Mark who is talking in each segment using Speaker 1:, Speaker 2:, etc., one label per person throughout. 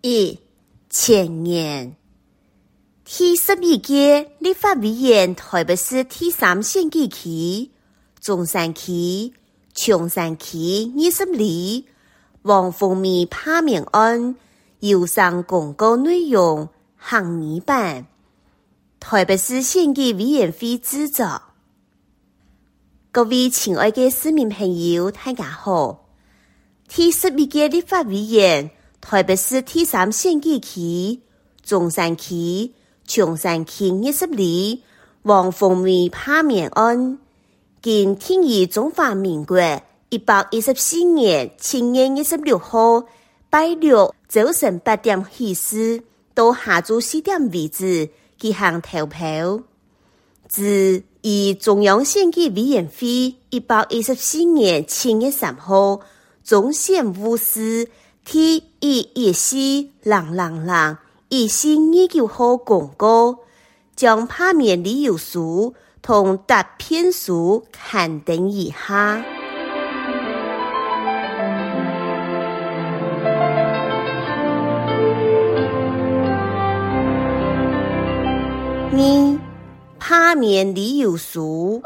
Speaker 1: 1. 前言。第12屆立法委員台北市第3選舉區、中山區、松山區20里王鳳美罷免案有上公告內容行擬版，台北市選舉委員會製作。各位親愛的市民朋友，大家好。第12屆立法委員台北市第3選舉區、中山區、松山區20里王鳳美罷免案，經定於中華民國114年7月26號拜六早晨8點開始，到下晝4點為止進行投票。自以中央選舉委員會114年7月3號中選務司第114001429號公告，將罷免理由書同答辯書刊登以下。2. 罷免理由書。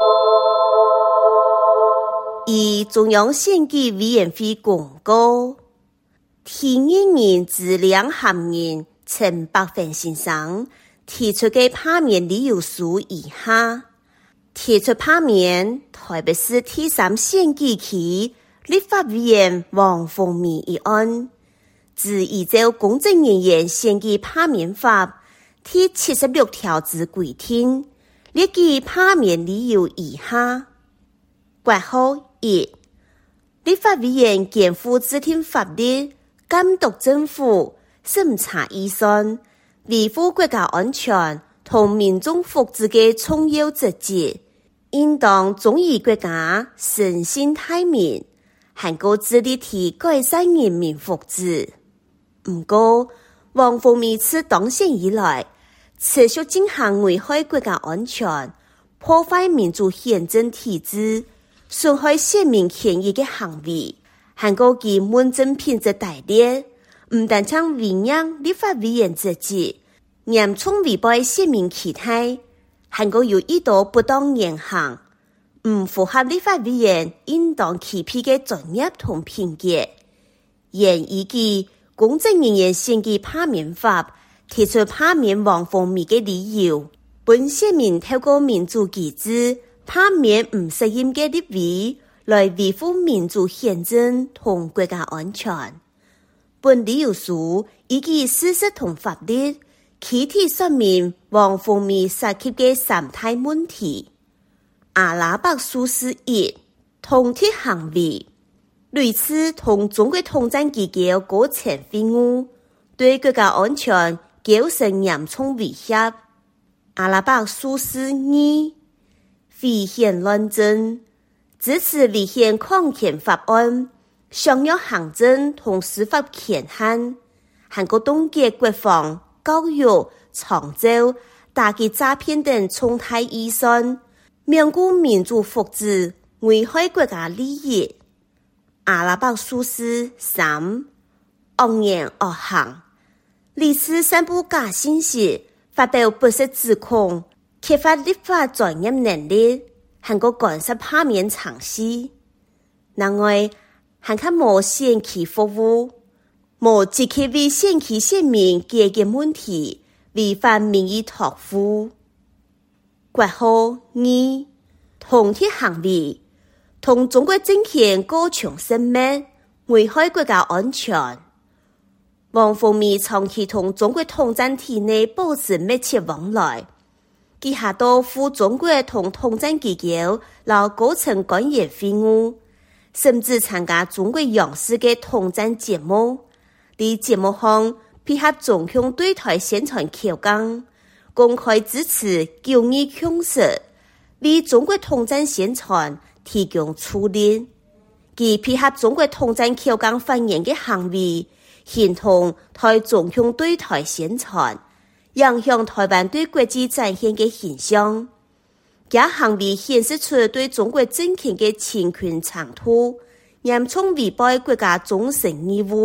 Speaker 1: 以中央選舉委員會公告，第1名質量含人陳百芬先生提出的罷免理由書以下：提出罷免台北市第3選舉區立法委員王鳳美一案，自依照公職人員選舉罷免法第76條之規定，列舉罷免理由以下：括號1. 立法委員肩負制定法律、監督政府、審查預算、維護國家安全同民眾福祉的重要職責，應當忠於國家、誠信大民，還個致力提改善人民福祉。不過，王鳳美自當選以來，持續進行危害國家安全、破壞民主憲政體制、損害市民權益的行為，還個其問政品質大劣，不但將違讓立法委員職責，嚴重違背市民期待，還個有意圖不當言行，不符合立法委員應當具備的專業同品格。現依據公職人員選舉罷免法提出罷免王鳳美的理由，本市民透過民主機制罷免不適任的立委，來維護民主憲政同國家安全。本理由書依據事實同法律，具體說明王鳳美涉及的3大問題：阿拉伯數字1通敵行為，類似同中國統戰機構構成會晤，對國家安全構成嚴重威脅；阿拉伯數字2危險亂政，支持違憲擴憲法案，削弱行政同司法權限，還個凍結國防、教育、長照、打擊詐騙等重大預算，罔顧民主福祉，危害國家利益。阿拉伯數字3惡言惡行，類似散布假信息，發表不實指控，缺乏立法專業能力，還個干涉罷免程序。另外，還看無選區服務，無積極為選區選民解決問題，違反民意託付。括號2通敵行為，同中國政權高牆生滅，危害國家安全。王鳳美長期同中國統戰體內保持密切往來，佢下到赴中國同統戰機構老高層官員會晤，甚至參加中國央視的統戰節目。在節目上配合總統對台宣傳口綱，公開支持九二共識，為中國統戰宣傳提供助力。佢配合中國統戰口綱發言的行為，形同台總統對台宣傳，影響台灣對國際展現的形象。這行為顯示出對中國政權的侵權長度，嚴重違背國家忠誠義務，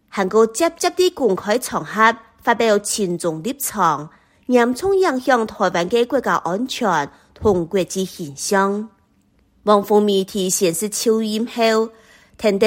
Speaker 1: 韓國接啲公開場合發表親中立場，嚴重影響台灣嘅國家安全同國際形象。王鳳美提前是就任後，停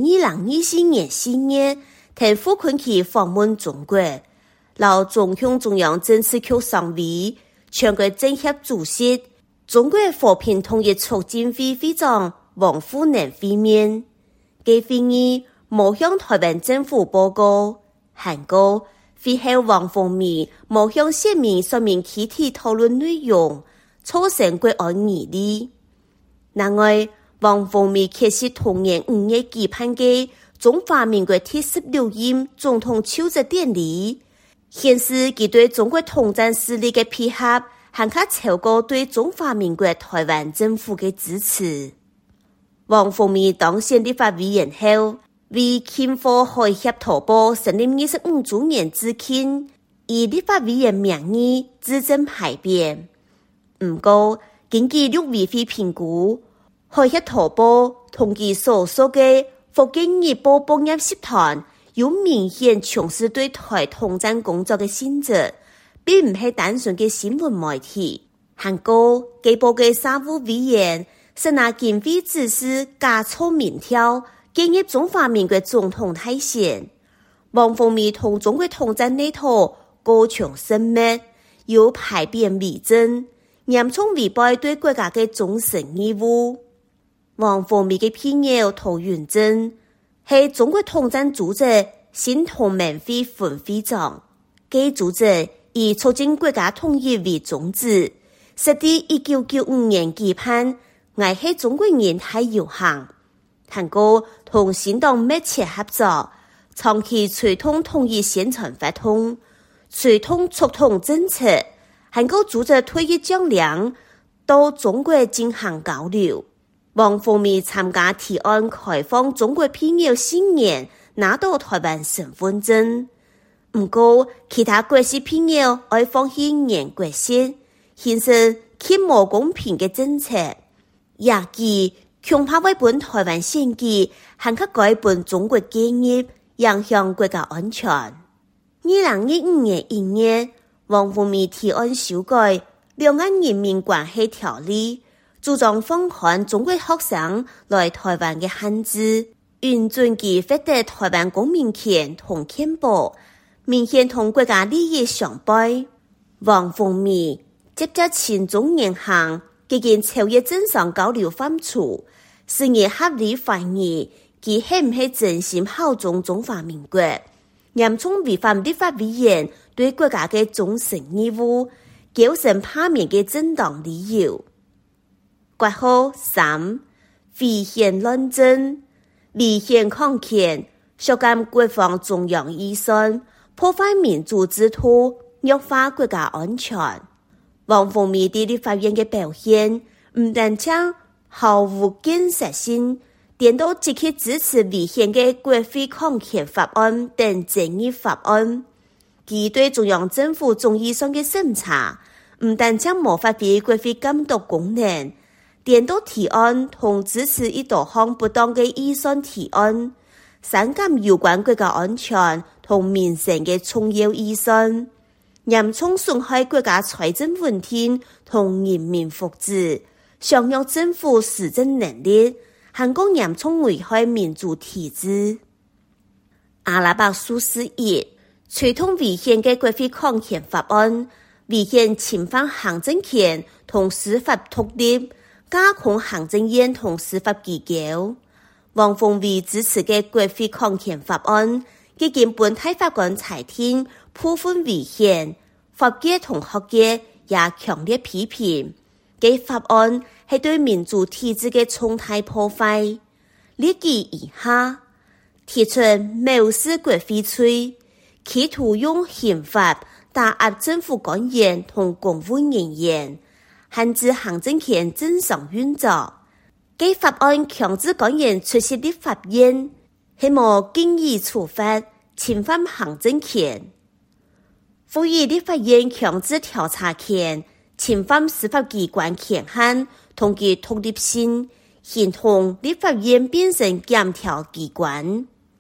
Speaker 1: 2024年4月，停赴昆期訪問中國，留中共中央政治局常委、全國政協主席、中國和平統一促進會會長王滬寧會面。該會議冇向台灣政府報告，韓國會後王鳳美冇向市民說明具體討論內容，促成國安議題。另外，王鳳美確實同年5月舉辦嘅中華民國第16任總統就職典禮，顯示其對中國統戰勢力嘅配合，還較超過對中華民國台灣政府嘅支持。王鳳美當選立法委員後，為慶賀海峽圖報成立25周年致慶，以立法委員名義自證排辯。不過，根據陸委會評估，海峽圖報同其所屬嘅福建日報報業集團有明顯從事對台統戰工作嘅性質，並唔係單純嘅新聞媒體。韓國該報嘅3務委員是拿經費指示假造民調，建議中華民國總統大選。王鳳美同中國統戰內圖高牆深密，有排辯為政，嚴重違背對國家嘅忠誠義務。王鳳美嘅朋友陶雲珍係中國統戰組織新同盟會副會長，該組織以促進國家統一為宗旨，設於1995年舉辦，愛係中國人大遊行。韓國同新黨密切合作，長期推動統一宣傳活動，推動促統政策。韓國組織退役將領到中國進行交流。王鳳美參加提案開放中國朋友4年拿到台灣身份證，不過其他國際朋友愛放棄原國籍，顯示極無公平嘅政策，也記恐怕會本台灣選舉還可改變中國建業，影響國家安全。2015年1月，王鳳美提案修改《兩岸人民關係條例》，主張放寬中國學生來台灣嘅限制，允准其獲得台灣公民權同憲保，明顯同國家利益相悖。王鳳美接着親中言行，基建超越正常交流範疇，是而合理懷疑其係唔係真心效忠中華民國，嚴重違反立法委員對國家嘅忠誠義務，構成罷免嘅正當理由。括號3，違憲亂政，違憲抗權，削減國防中央預算，破壞民主制度，弱化國家安全。王鳳美喺立法院嘅表現，唔但將毫無建設性，顛倒積極支持違憲嘅國會抗權法案等爭議法案。其對中央政府總預算嘅審查，唔但將無發揮國會監督功能，顛倒提案同支持一多項不當嘅預算提案，刪減有關國家安全同民生嘅重要預算，嚴重損害國家財政穩定同人民福祉，削弱政府施政能力，還講嚴重危害民主體制。阿拉伯數41推動違憲嘅國會抗權法案，違憲侵犯行政權同司法獨立，加強行政院同司法機構。王鳳美支持嘅國會抗權法案，基建本體法官裁定部分違憲，法界同學界也強烈批評。該法案係對民主體制嘅重大破壞。列舉以下，提出藐視國會罪，企圖用刑法打壓政府官員同公務人員，限制行政權正常運作。該法案強制官員出席立法院，希望經議處罰，侵犯行政權。賦予立法院強制調查權，侵犯司法機關權限同其獨立性，形同立法院變成檢調機關。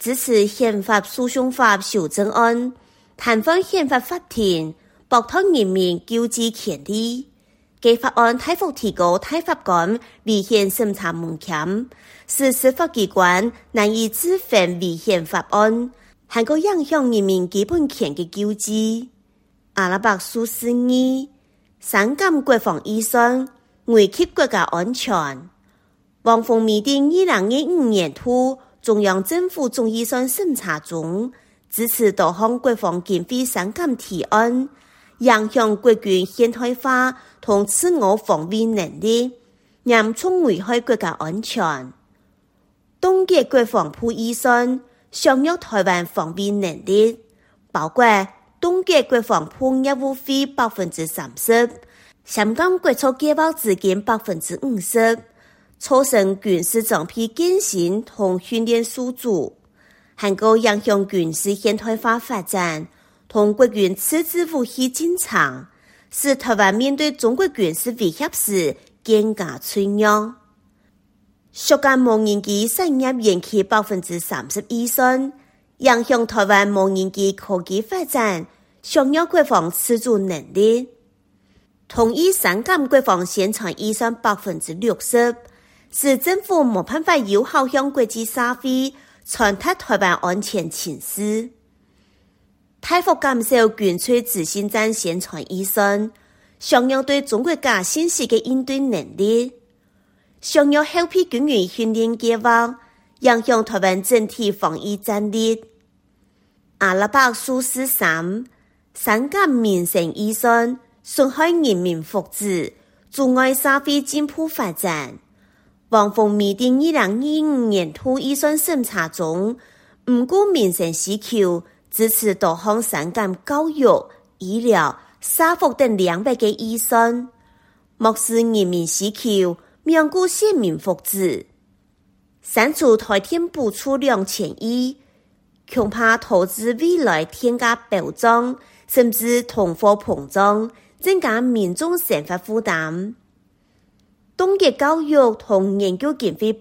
Speaker 1: 支持宪法诉讼法修正案，弹劾宪法法庭，剥夺人民救济權利。該法案大幅提高大法官違憲審查門檻，使司法機關難以執行違憲法案，還個影響人民基本權嘅救濟。阿拉伯數4二刪減國防預算，危及國家安全。王鳳擬定2015年初中央政府總預算審查中，支持多項國防經費刪減提案，影響國軍現代化同自我防衛能力，嚴重危害國家安全。凍結國防部預算，削弱台灣防衛能力，包括凍結國防部業務費30%，削減國措計劃資金50%，促成軍事裝備更新同訓練數組，還個影響軍事現代化發展同國軍自制武器進程，使台灣面對中國軍事威脅時更加脆弱。削減無人機產業延期30%以上，影響台灣無人機科技發展，削弱國防自主能力。同意刪減國防宣傳預算60%，使政府沒辦法有效向國際社會傳達台灣安全情勢。大幅減少軍粹自信戰宣傳預算，削弱對中國假信息的應對能力，削弱後備軍員訓練計劃，影響台灣整體防疫戰力。阿拉伯數4三刪減民生預算，損害人民福祉，阻礙社會進步發展。王鳳擬定2025年初預算審查中，唔顧民生需求，支持多項刪減教育、醫療、社福等200個預算，漠視人民需求，罔顧市民福祉。刪除台電補助2000億，恐怕投資未來添加保障，甚至通貨膨脹，增加民眾生活負擔。凍結教育同研究經費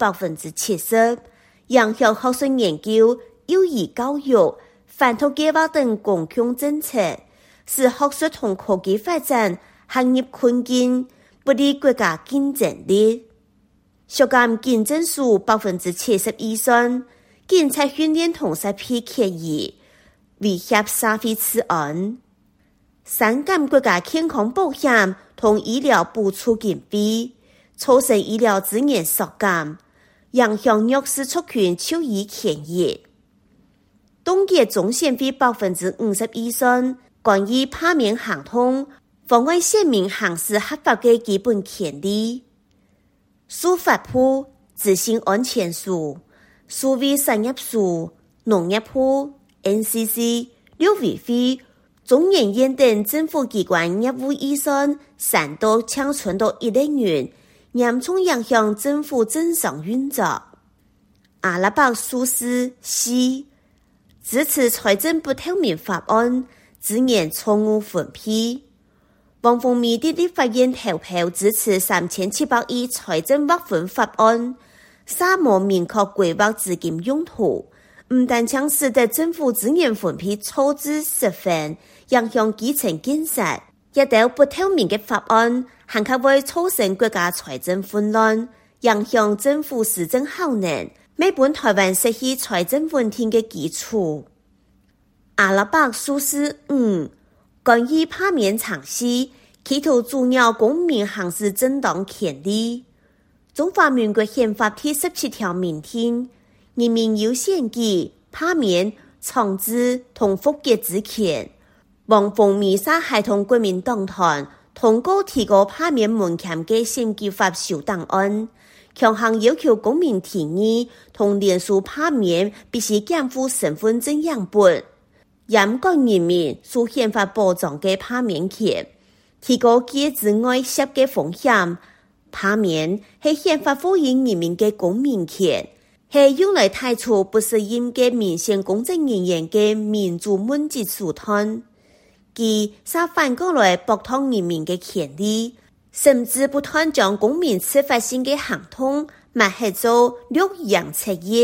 Speaker 1: 70%，影響學術研究、幼兒教育、反毒計劃等公共政策，使學術同科技發展陷入困境，不利國家競爭力。削減警政署70%預算，警察訓練同殺批決議，威脅社會治安。刪減國家健康保險同醫療補助經費，促成醫療資源削減，影響弱勢族群就醫權益。凍結總線費50%預算，關於罷免行通，妨礙市民行使合法的基本權利。司法部、資訊安全署、數位產業署、農業部、NCC、陸委會、中研院等政府機關業務預算3到搶存到1億元，嚴重影響政府正常運作。阿拉伯數4四支持財政不透明法案，資源錯誤分配。王鳳擬定立法院投票支持3700億財政劃分法案，沙漠明確規劃資金用途，唔但將使得政府資源分配錯置失分，影響基層建設，一道不透明的法案，還可會促成國家財政混亂，影響政府施政效能，未本台灣實現財政穩定的基礎。阿拉伯數4五關於罷免嘗試，企圖阻撓公民行使正當權利。中華民國憲法第17條明定，人民有選舉、罷免、懲治同復決之權。王鳳彌撒還同國民黨團通過提高罷免門檻嘅選舉法修訂案，強行要求公民提議同連署罷免必須檢附身份證樣本，嚴管人民受憲法保障嘅罷免權，提高機制外泄嘅風險。罷免係憲法賦予人民嘅公民權，係用來汰除不適任嘅民選公職人員嘅民主問責手段，即是反過來剝奪人民嘅權利，甚至不斷將公民司法性嘅行動抹黑做綠楊赤葉，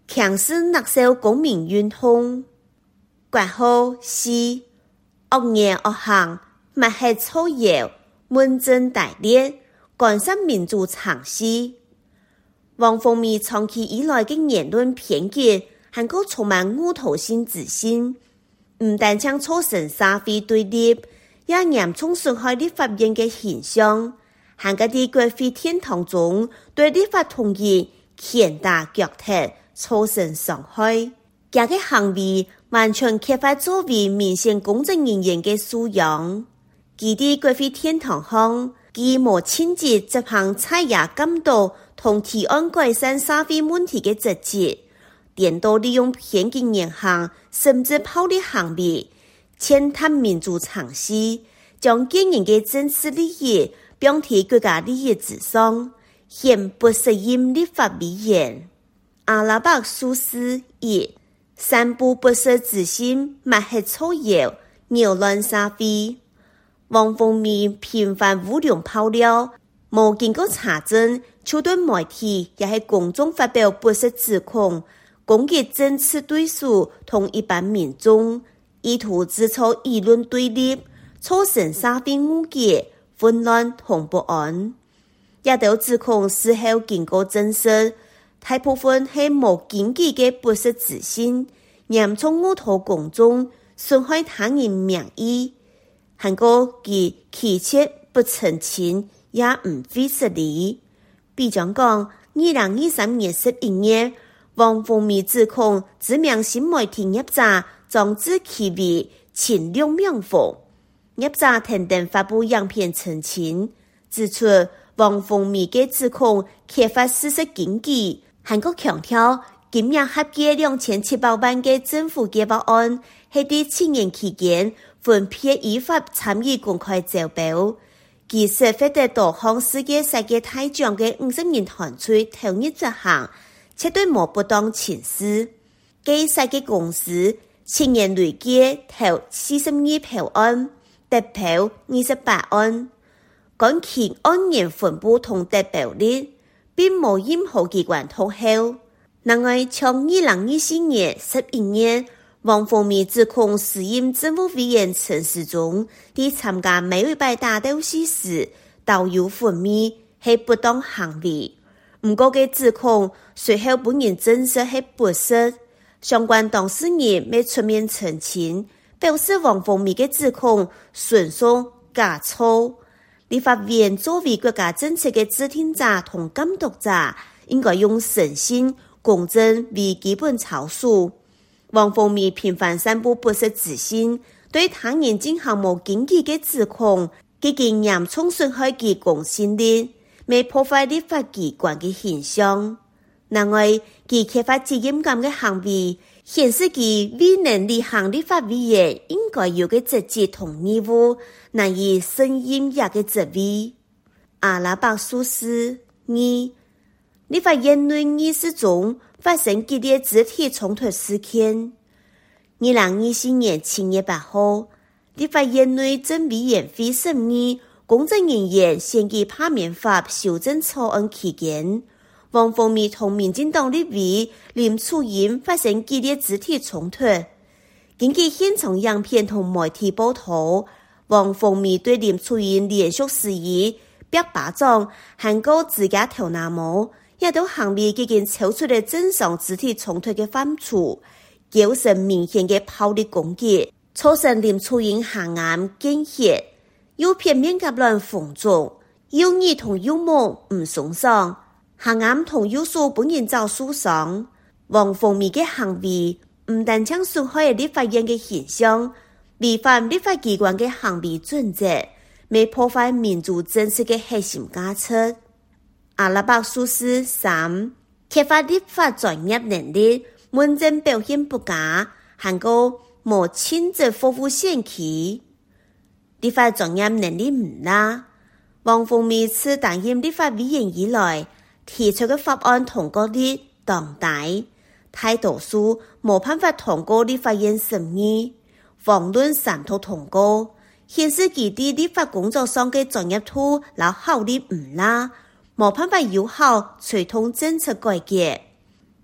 Speaker 1: 强势勒索公民运通。括號是惡言惡行，抹黑造謠，問政大劣，干涉民主常識。王鳳儀長期以來嘅言論偏見，還個充滿誤導性自信，唔但將造成社會對立，也嚴重損害立法院嘅形象，還個喺國會天堂中對立法同意拳打腳踢，造成傷害。這個行為完全缺乏作為民選公職人員嘅素養。佢喺國會天堂上，佢無親自執行採野監督同提案改善社會問題嘅職責，顛倒利用偏見言行甚至暴力行為，踐踏民主常識，將個人嘅政治利益放喺國家利益之上，顯不適任立法委員。阿拉伯數字1，散布不實資訊，抹黑造謠，擾亂社會。王鳳儀頻繁無良爆料，無經過查證，就對媒體也係公眾發表不實指控，攻擊政治對手同一般民眾，意圖製造輿論對立，造成社會誤解、混亂同不安。也都指控事後經過證實，大部分係無根據嘅不實資訊，嚴重誤導公眾，損害他人名譽。韓國佢拒絕不澄清，也唔會受理。比如講，2023年11月，王鳳儀指控知名新媒體業者將自其為前6名鳳，業者停電發布影片澄清，指出王鳳儀嘅指控缺乏事實根據。韓國強調，今年合計2700萬嘅政府計劃案，係喺7年期間分別依法參與公開招標，其實獲得多項世界大獎嘅50人團隊投入執行，絕對無不當情事。該世界公司7年累計投42票案，得票28案，講其按年分布同得票率，並無任何機關通報。另外，從2024年11月，王鳳儀指控時任政務委員陳時中喺參加美委敗大鬥戲時導遊粉蜜係不當行為。唔過嘅指控隨後本人證實係不實，相關當事人未出面澄清，表示王鳳儀嘅指控純屬假錯。立法院作為國家政策嘅制定者同監督者，應該用誠信、公正為基本操守。王鳳儀頻繁散布不實資訊，對他人進行無根據嘅指控，已經嚴重損害其公信力，未破壞立法機關嘅形象。另外，其缺乏責任感嘅行為，顯示其未能履行立法委員應該有嘅職責同義務，難以勝任這個職位。阿拉伯數字2，立法院內議事中發生激烈肢體衝突事件。2024年7月8號，立法院內政委員會審議公職人員選舉罷免法修正草案期間，王鳳儀同民進黨立委林楚茵發生激烈肢體衝突。根據現場影片同媒體報道，王鳳儀對林楚茵連續施以逼巴掌，還告自家頭拿毛，也都行為已經超出了正常肢體衝突嘅範疇，構成明顯嘅暴力攻擊，造成林楚茵下眼見血，右片面頰亂縫腫，右耳同右目唔損傷，下眼同右手本人遭受傷。王鳳儀嘅行為唔但將損害立法院嘅形象，違反立法機關嘅行為準則，未破壞民主政策嘅核心價值。阿拉伯數字3，缺乏立法專業能力，問政表現不佳，還個無親自服務選區。立法專業能力唔拉，王鳳儀自擔任立法委員以來，提出嘅法案通過率當大，大多數無辦法通過立法院審議，遑論三讀通過，顯示其喺立法工作上嘅專業度和效率唔拉，無辦法有效推動政策改革。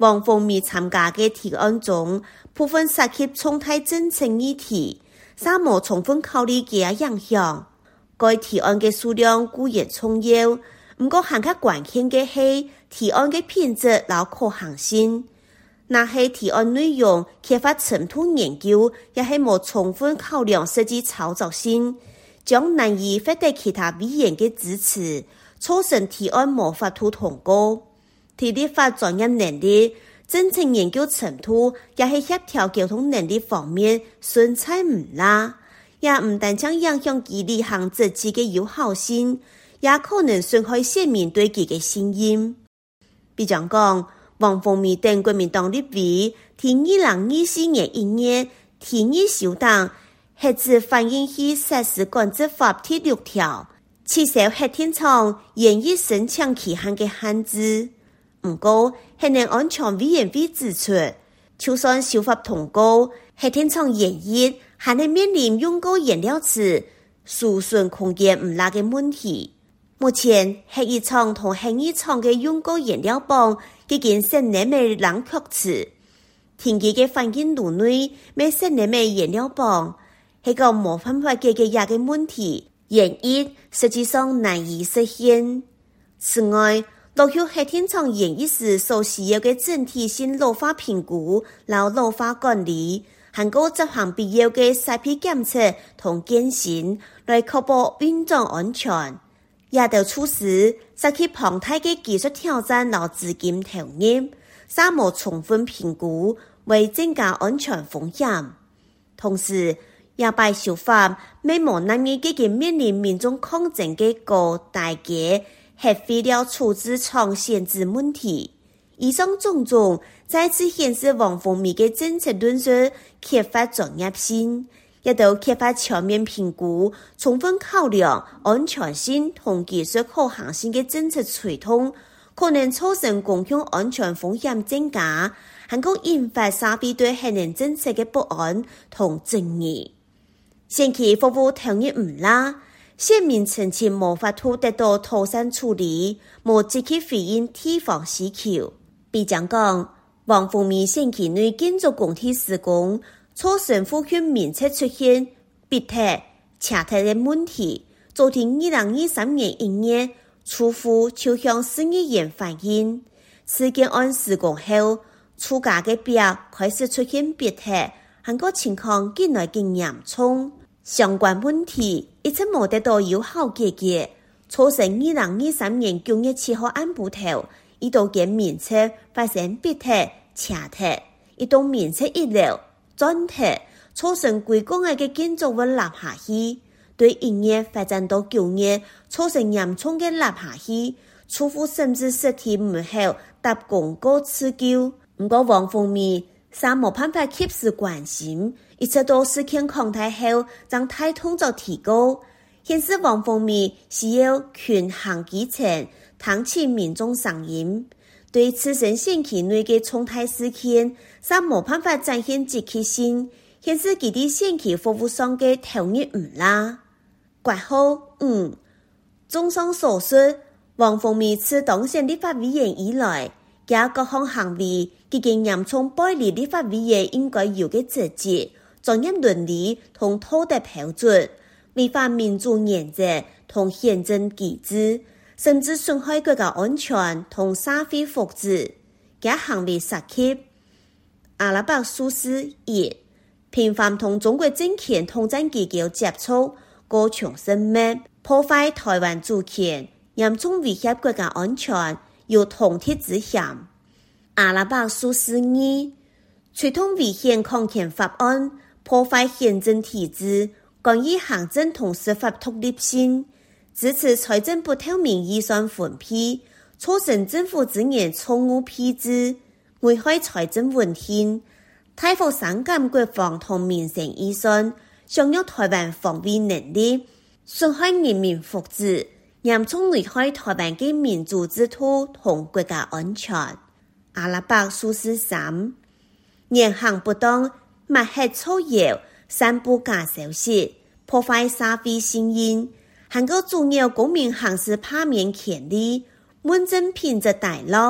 Speaker 1: 王凤美参加嘅提案中，部分涉及重大政策議題，沙無充分考慮其影響。該提案嘅數量固然重要，不過更加關鍵嘅係提案嘅品質和可行性。那係提案內容缺乏程度研究，也係無充分考量實際操作性，將難以獲得其他委員嘅支持，促成提案無法度通過。提立法專業能力、政策研究程度，也係協調溝通能力方面順差唔拉，也唔但將影響其履行職責嘅有效性，也可能損害市民對其嘅信任。比如講，王鳳美等國民黨立委喺2024年1月提議修訂核子反應器實施管制法第6條，撤銷核電廠延役申請期限嘅限制。不過，核能安全委員會指出，就算修法通過，核電廠延役還係面臨用過燃料池儲存空間唔大嘅問題。目前，核一廠同核二廠嘅用過燃料棒已經設立喺冷卻池，天氣嘅環境爐內未設立喺燃料棒，係個冇辦法解決嘅問題，延役實際上難以實現。此外，落入核電廠延役時所需要嘅整體性老化評估、老化管理，還有執行必要嘅設備檢測同檢驗，來確保運轉安全。也就促使涉及龐大嘅技術挑戰和資金投入，沙無充分評估，為增加安全風險。同時，也拜修法未無難以解決面臨民眾抗爭嘅高大嘅核廢料處置廠限制問題。以上種種再次顯示王鳳美嘅政策論述缺乏專業性，亦都缺乏全面評估、充分考量安全性同技術可行性嘅政策推動，可能造成公共安全風險增加，還會引發社會對核能政策嘅不安同爭議。前期服務投入唔拉，市民陳情無法度得到妥善處理，無積極回應地方需求。比如講，王鳳美前期內建築工地施工，造成附近明確出現逼塌、斜塌的問題，昨天2023年1月，處戶就向市議員反映，此建案施工後，厝家的壁開始出現逼塌，韓國情況越來越嚴重，相關問題一直冇得到有效解決，造成2023年9月7號暗晡頭，一棟間面積發生逼塌、斜塌，一棟面積1樓。轉塌，造成規公嘅建築物塌下去，對1月發展到9月，造成嚴重嘅塌下去，厝戶甚至實體門口搭公告施救。不過王鳳美尚冇辦法及時關心，一直到事件擴大後，將態動作提高，顯示王鳳美需要權衡基層，聽取民眾聲音。對此前選期內嘅重大事件，尚冇辦法展現積極性，顯示佢哋選期服務上嘅投入唔拉。括號綜上所述，王鳳美自當選立法委員以來，佢各項行為已經嚴重背離立法委員應該有嘅職責、專業倫理同道德標準，違反民主原則同憲政機制，甚至損害國家安全同社會福祉，佢行為涉及阿拉伯蘇斯1頻繁同中國政權統戰機構接觸，高牆生命，破壞台灣主權，嚴重威脅國家安全，有通敵之嫌。阿拉伯蘇斯2推動違憲抗權法案，破壞憲政體制，干預行政同司法獨立性，支持財政不透明預算分配，促成政府資源錯誤配置，危害財政穩定，大幅削減國防同民生預算，削弱台灣防衛能力，損害人民福祉，嚴重危害台灣嘅民主制度同國家安全。阿拉伯蘇斯3言行不當，抹黑造謠，散布假消息，破壞社會信任，還有阻撓公民行使罷免權利，問政品質大落，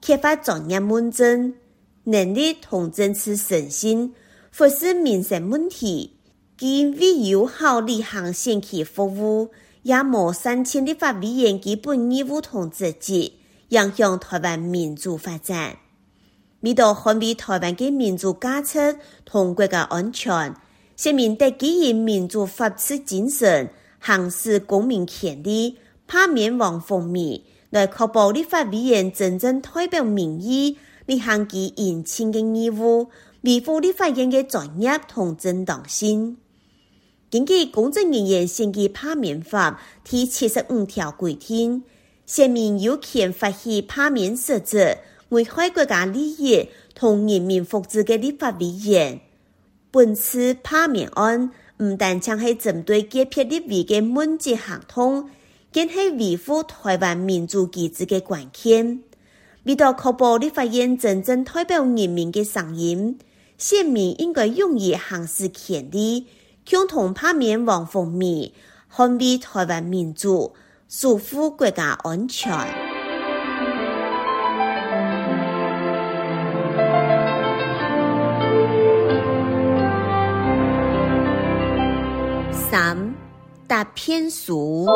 Speaker 1: 缺乏专业问政能力同政治诚信，忽视民生问题，其未有效履行选区服务，也无善尽立法委员基本义务同职责，影响台湾民主发展。为了捍卫台湾的民主价值同国家安全，先民得基于民主法治精神，行使公民权利，罢免王凤美，来确保立法委员真正代表民意，履行其应尽的义务，维护立法院的专业同正当性。根据《公职人员选举罢免法》第75条规定，选民有权发起罢免设置危害国家利益同人民福祉的立法委员。本次罢免案不但将是针对揭撇立委的问责行动，更是维护台湾民主机制的关键。为了确保立法院真正代表人民的声音，选民应该勇于行使权利，共同罢免王凤美，捍卫台湾民主，守护国家安全。3. 答骗书。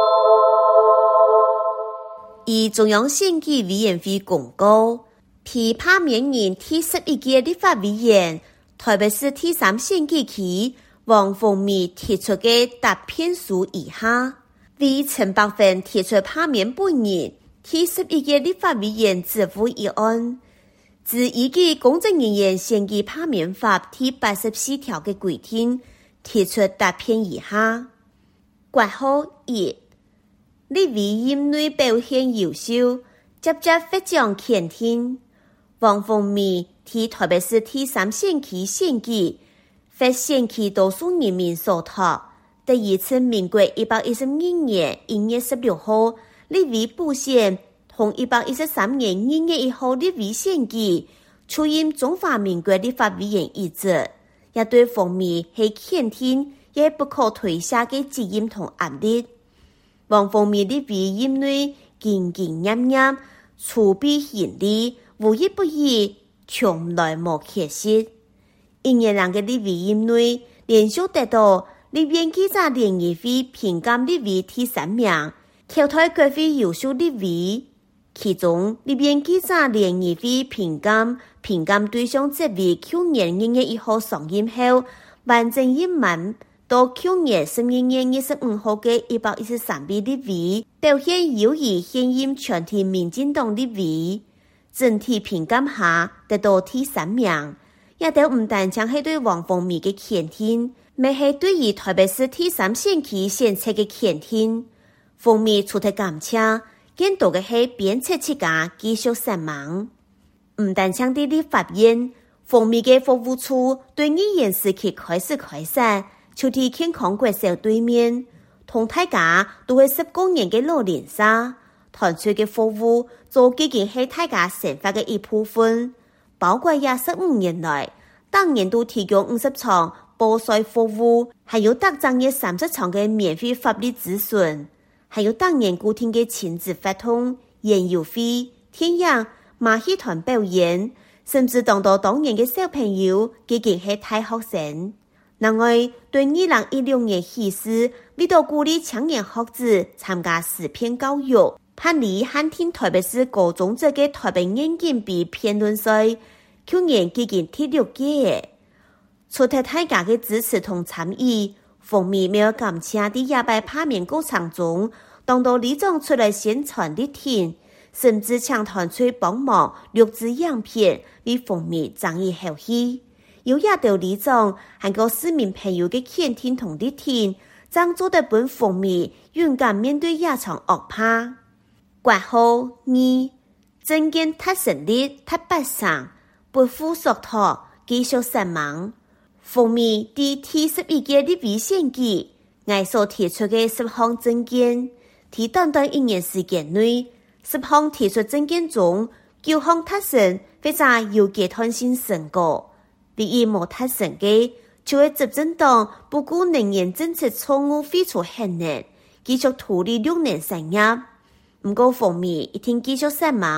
Speaker 1: 以中央选举委员会公告，批罢免人第11届立法委员台北市第3选举区王凤美提出的答骗书以下：为陈百芬提出罢免本人第11届立法委员职务一案，自依据《公职人员选举罢免法》第84条的规定，提出答辩以下：括号1，立委因内表现优秀，接发奖肯定。王凤美替台北市第3选区选举，获选区多数人民所托。第一次民国112年1月16号立委补选同113年2月1号立委选举，出任中华民国立法委员一职，也对凤美是肯定也不可推卸的责任同压力。王凤美立委因内兢兢业业，储备行李，无一不义，从来无缺失。1年人的立委因内，连续得到立院记者联谊会评鉴立委第3名，侨台国会优秀立委。其中，立院记者联谊会评鉴对象这位去年2月1号上任后，完整任满到去年12月25号的113位立委，表现优于现任全体民进党立委。整体评鉴下得到第3名，也都不但将是对王凤美的肯定，也是对于台北市第3选区选策的肯定。凤美除了感谢，更多的是鞭策自家继续上忙。不但像对立法院，凤美的服务处对议员时期开始，就在健康国小对面，同大家都是10公年的老年沙，团队的服务做已經是大家生活的一部分，包括25年來，當年都提供50場報稅服務，還有特贈嘅30場嘅免費法律諮詢，還有當年固定嘅親子活動、園遊會、天陽、馬戲團表演，甚至當年嘅小朋友已經是大學生。另外，對2016年起時，為了鼓勵青年學子參加實片教育，辦理漢聽台北市高中職嘅台北眼鏡比辯論賽，去年已經第6屆。除了大家嘅支持同參與，鳳美沒有感謝喺亞擺罷免過程中，當到里長出來宣傳力挺，甚至請團隊幫忙錄製影片，為鳳美爭議後戲。有也到里長韓國市民朋友嘅肯定同力挺，將做得本鳳美勇敢面對野場惡拍。括號2，政見太成立太北上，不負所託，繼續上忙。鳳美第11屆立委選舉，我所提出嘅10項政見，在短短1年時間內，10項提出政見中9項達成或者有階段性成果。唯一沒達成嘅，就是執政黨不顧能源政策錯誤廢除核能，繼續拖累6年產業。不過鳳美一定繼續上忙，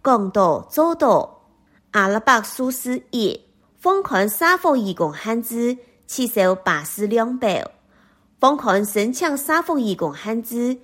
Speaker 1: 講到做到。阿拉伯數字1，封刊沙佛義工漢字782部，封刊申請沙佛義工漢字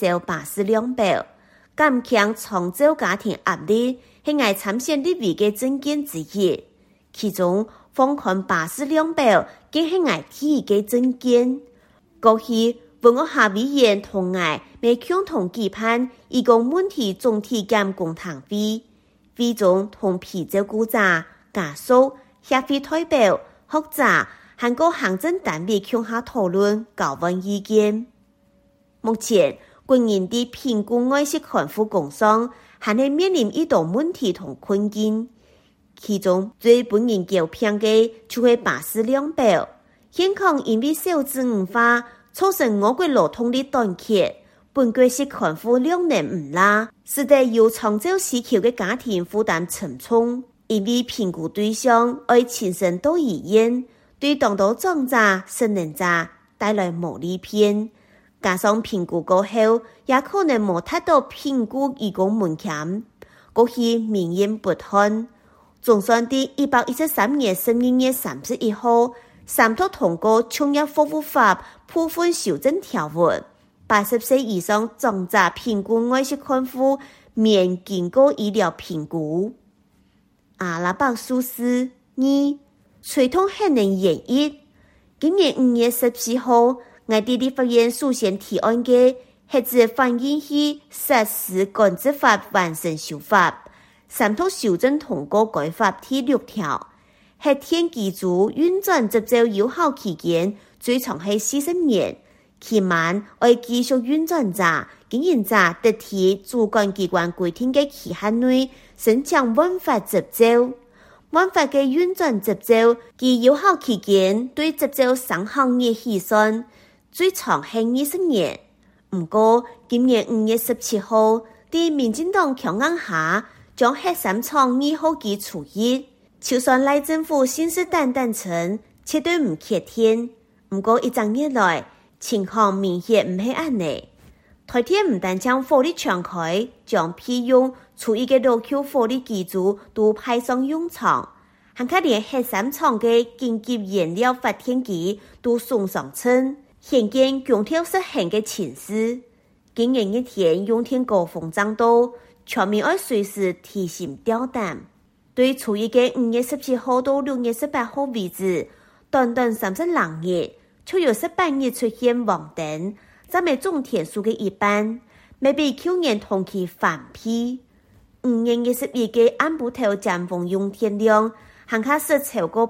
Speaker 1: 782部。減輕長照家庭壓力係我參選立委嘅政見之一，其中封刊82部更係我提議嘅政見。過去文學下委員同我未共同舉辦義工問題總體檢公聽會，會中同被照顧者、家屬、協會代表、學者和各行政單位共下討論交換意見。目前軍人的評估外籍看護工傷還係面臨一道問題同困境，其中最本人較偏嘅就係82部，現況因為少子化化，造成我國勞動力短缺，本國籍看護量能唔拉，使得有長照需求嘅家庭負擔沉重，因為評估對象愛親身到醫院，對當到長者、成年者帶來無利偏。加上評估過後，也可能無達到評估義工門檻，過去民怨不斷。總算喺113年12月31號，三讀通過《創業服務法》部分修正條文，80歲以上長者評估外籍看護免經過醫療評估。阿拉伯數字2，催通核能演繹。今年5月14號。我哋立法院首先提案嘅係指反映去實施管制法完成修法，三讀修正通過該法第6條，核電機組運轉執照有效期間最長係40年，期滿為繼續運轉者、經營者得提主管機關規定嘅期限內申請換發執照。換發嘅運轉執照其有效期間對執照3項日起算。最長係20年，不過今年5月17號，喺民進黨強硬下，將核三廠2號機除役，就算賴政府信誓旦旦稱絕對唔缺電，不過一整年來情況明顯唔係安尼。台電唔但將火力全開，將聘用除役嘅老舊火力機組都派上用場，還可連核三廠嘅緊急燃料發電機都送上稱。現見強調實行嘅情勢，今年一天用電高峰漲到，全民要隨時提心吊膽。對除役嘅5月17號到6月18號為止，短短32日，卻有18日出現黃燈，佔嘅總天數嘅一半，未比去年同期翻倍。5月21嘅安布頭尖峰用電量，還卡實超過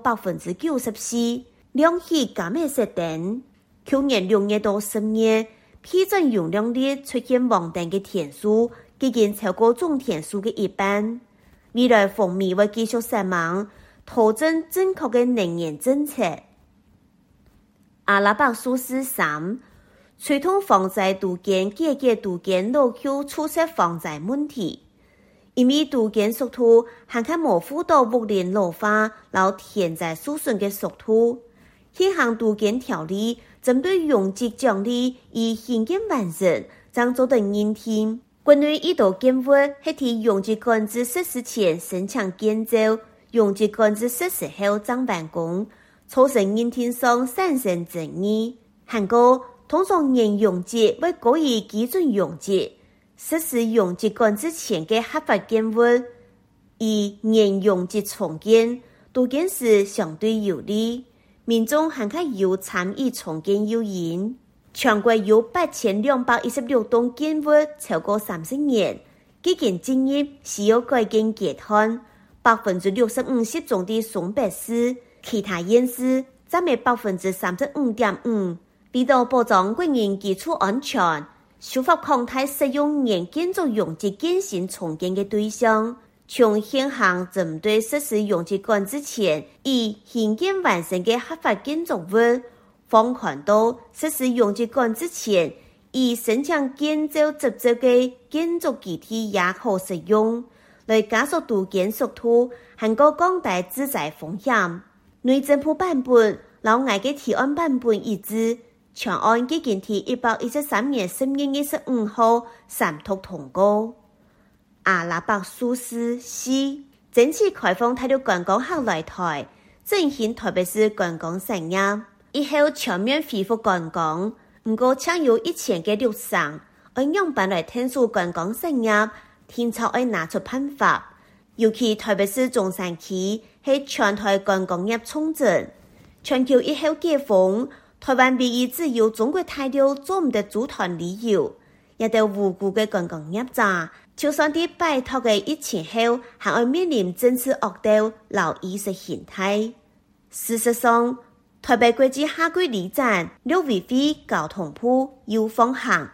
Speaker 1: 94%，兩起減嘅熄燈。去年6月到10月，批准用量率出現黃燈嘅天數，已經超過總天數嘅一半。未來方面會繼續施忙，調整正確嘅能源政策。阿拉伯數字3，催通防災杜建解決杜建老舊出現防災問題，因為杜建速度還看模糊到屋齡老化、老天災受損嘅速度。現行杜建條例針對用積獎勵以現金完成，將做等應聽。關於一道建物係提用積管制實施前申請建造，用積管制實施後將完工，造成應聽上產生爭議。韓國通常年用積為高於基準用積，實施用積管制前嘅合法建物，以年用積重建，杜建時相對有利。民眾還可以有參與重建誘因，全國有8216棟建物超過30年，基建進入需要改建階段，65%集中的松北市，其他縣市佔嘅35.5%。為咗保障國民基礎安全，修法擴大適用年建築用積進行重建嘅對象。從現行針對實施用積管制前以現建完成嘅合法建築物，放寬到實施用積管制前以申請建造執照嘅建築基體也可使用，來加速杜建速度，還個降低自災風險。內政部版本老外嘅提案版本一致，全案已經於113年12月15號三讀通過。 阿拉伯苏斯4整次开放态度观光客来台，振兴台北市观光产业，以后全面恢复观光。不过，抢有1000个旅商，按样板来听说观光产业，天朝要拿出办法。尤其台北市中山区是全台观光业重镇，全球以后解封，台湾唯一只有中国大陆做唔得组团旅游，也得无辜嘅观光业者，就算啲拜托嘅疫情後，還要面臨政治惡鬥、老意識形態。事實上，台北國際夏季旅展6位非交通部有放行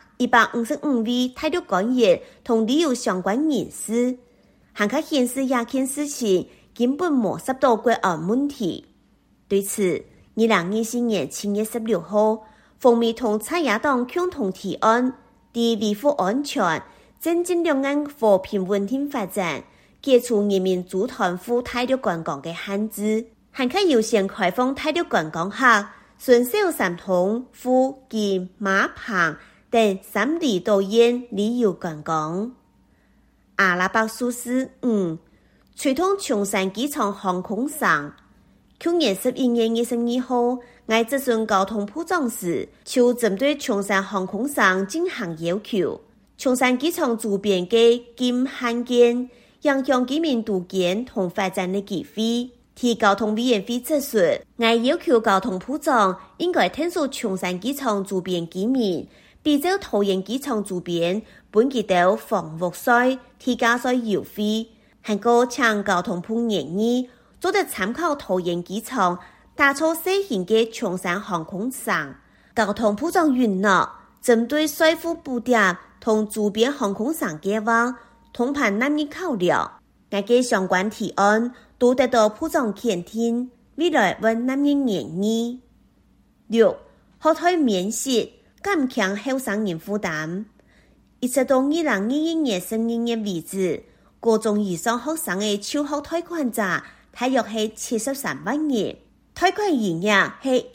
Speaker 1: 155位大陸官員同旅遊相關人士，還可顯示亞件事情根本冇涉到國安問題。對此，2024年7月16號，鳳美同蔡亞黨共同提案，為維護安全、增進兩岸和平穩定發展，解除人民組團赴大陸觀光嘅限制，還可優先開放大陸觀光客順小三通、福建、馬棚等3地都縣旅遊觀光。阿拉伯蘇斯5隨同松山機場航空上，去年11月22號，我質詢交通部長時，就針對松山航空上進行要求。松山機場周邊嘅禁限建，影響居民度假同發展嘅機會。提交通委員會質詢，我要求交通部長應該聽取松山機場周邊居民，比照桃園機場周邊本季度房屋稅、地價稅優惠，還個請交通部建議做得參考桃園機場打造小型嘅松山航空上。交通部長允諾，針對稅負補貼同周邊航空上計劃，通盤納入考量。我嘅相關提案都得到部長肯定，未來會納入研議。6. 學台免息，減輕後生人負擔。一直到2021年12月為止，高中以上學生嘅超學貸款者大約係73萬人，貸款餘額係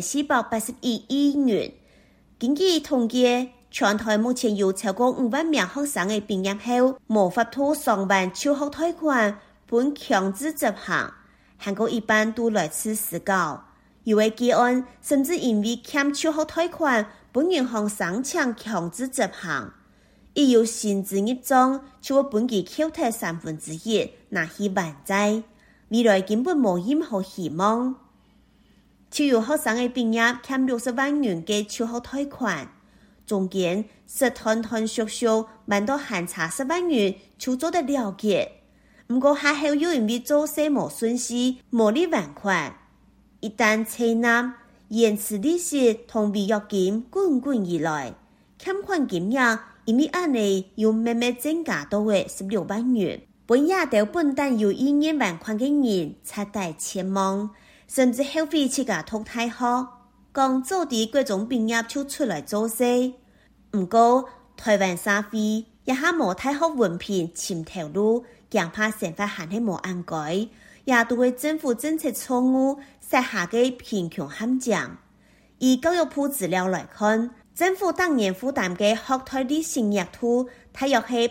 Speaker 1: 1481億元。根據統計，全台目前有超過5萬名學生嘅畢業後無法拖上萬超學貸款本強制執行，韓國一般都來自私教，有嘅個案甚至因為欠超學貸款本銀行申請強制執行，亦有薪資入賬就會本期扣退1/3，拿去還債，未來根本冇任何希望。就有學生嘅畢業欠60萬元嘅超學貸款，中間實斷續續萬到閒差10萬元就做得了結。不過下後又因為做事無順序，無力還款，一旦採納延遲利息同違約金滾滾而來，欠款金額因為按呢又慢慢增加到16萬元，本也到本單有意願還款嘅人徹底前望，甚至後悔自家讀大學，講早啲各種畢業就出來做事。不過台灣社會也係冇大學文憑簽頭路，驚怕生活還係冇安改，也都會政府政策錯誤設下嘅貧窮陷阱。以教育部資料來看，政府當年負擔嘅學貸利息額度大約係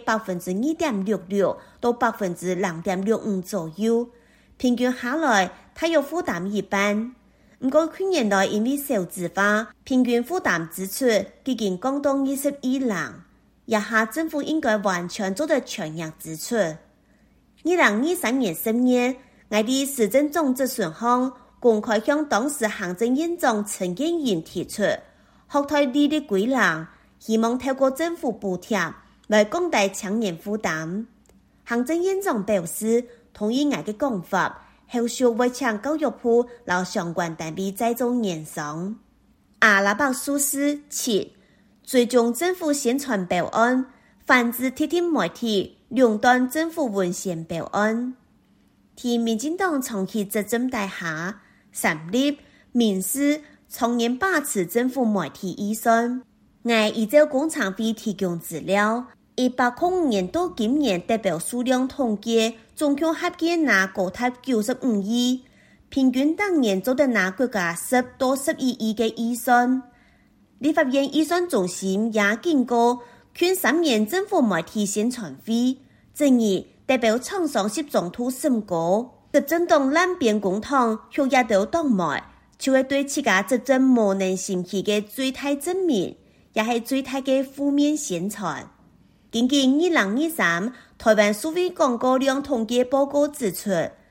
Speaker 1: 2.66%到2.65%左右，平均下來大約負擔一半。不過去年來因為少子化，平均負擔支出接近降到21人，也下政府應該完全做得全額支出。2023年10月，我哋市政總質詢項公開向當時行政院長陳建仁提出學貸利率規範，希望透過政府補貼來降低青年負擔。行政院長表示同意我嘅講法，後續會請教育部留相關單位再做研商。阿拉伯蘇斯7最終政府宣傳報案，反制特定媒體壟斷政府文獻報案。提民進黨長期執政底下，成立民視常年把持政府媒體預算。我依照工廠會提供資料，1805年到今年代表數量統計，總共合計拿高達95億，平均當年做得拿國家10到11億嘅預算。立法院預算中心也警告，勸3年政府媒體宣傳費， 正日代表创上习总统审过，执政党蓝边共党向野党党内，就会对自家执政无能心气的最大证明，也是最大的负面宣传。根据2023台湾数位廣告量統計報告指出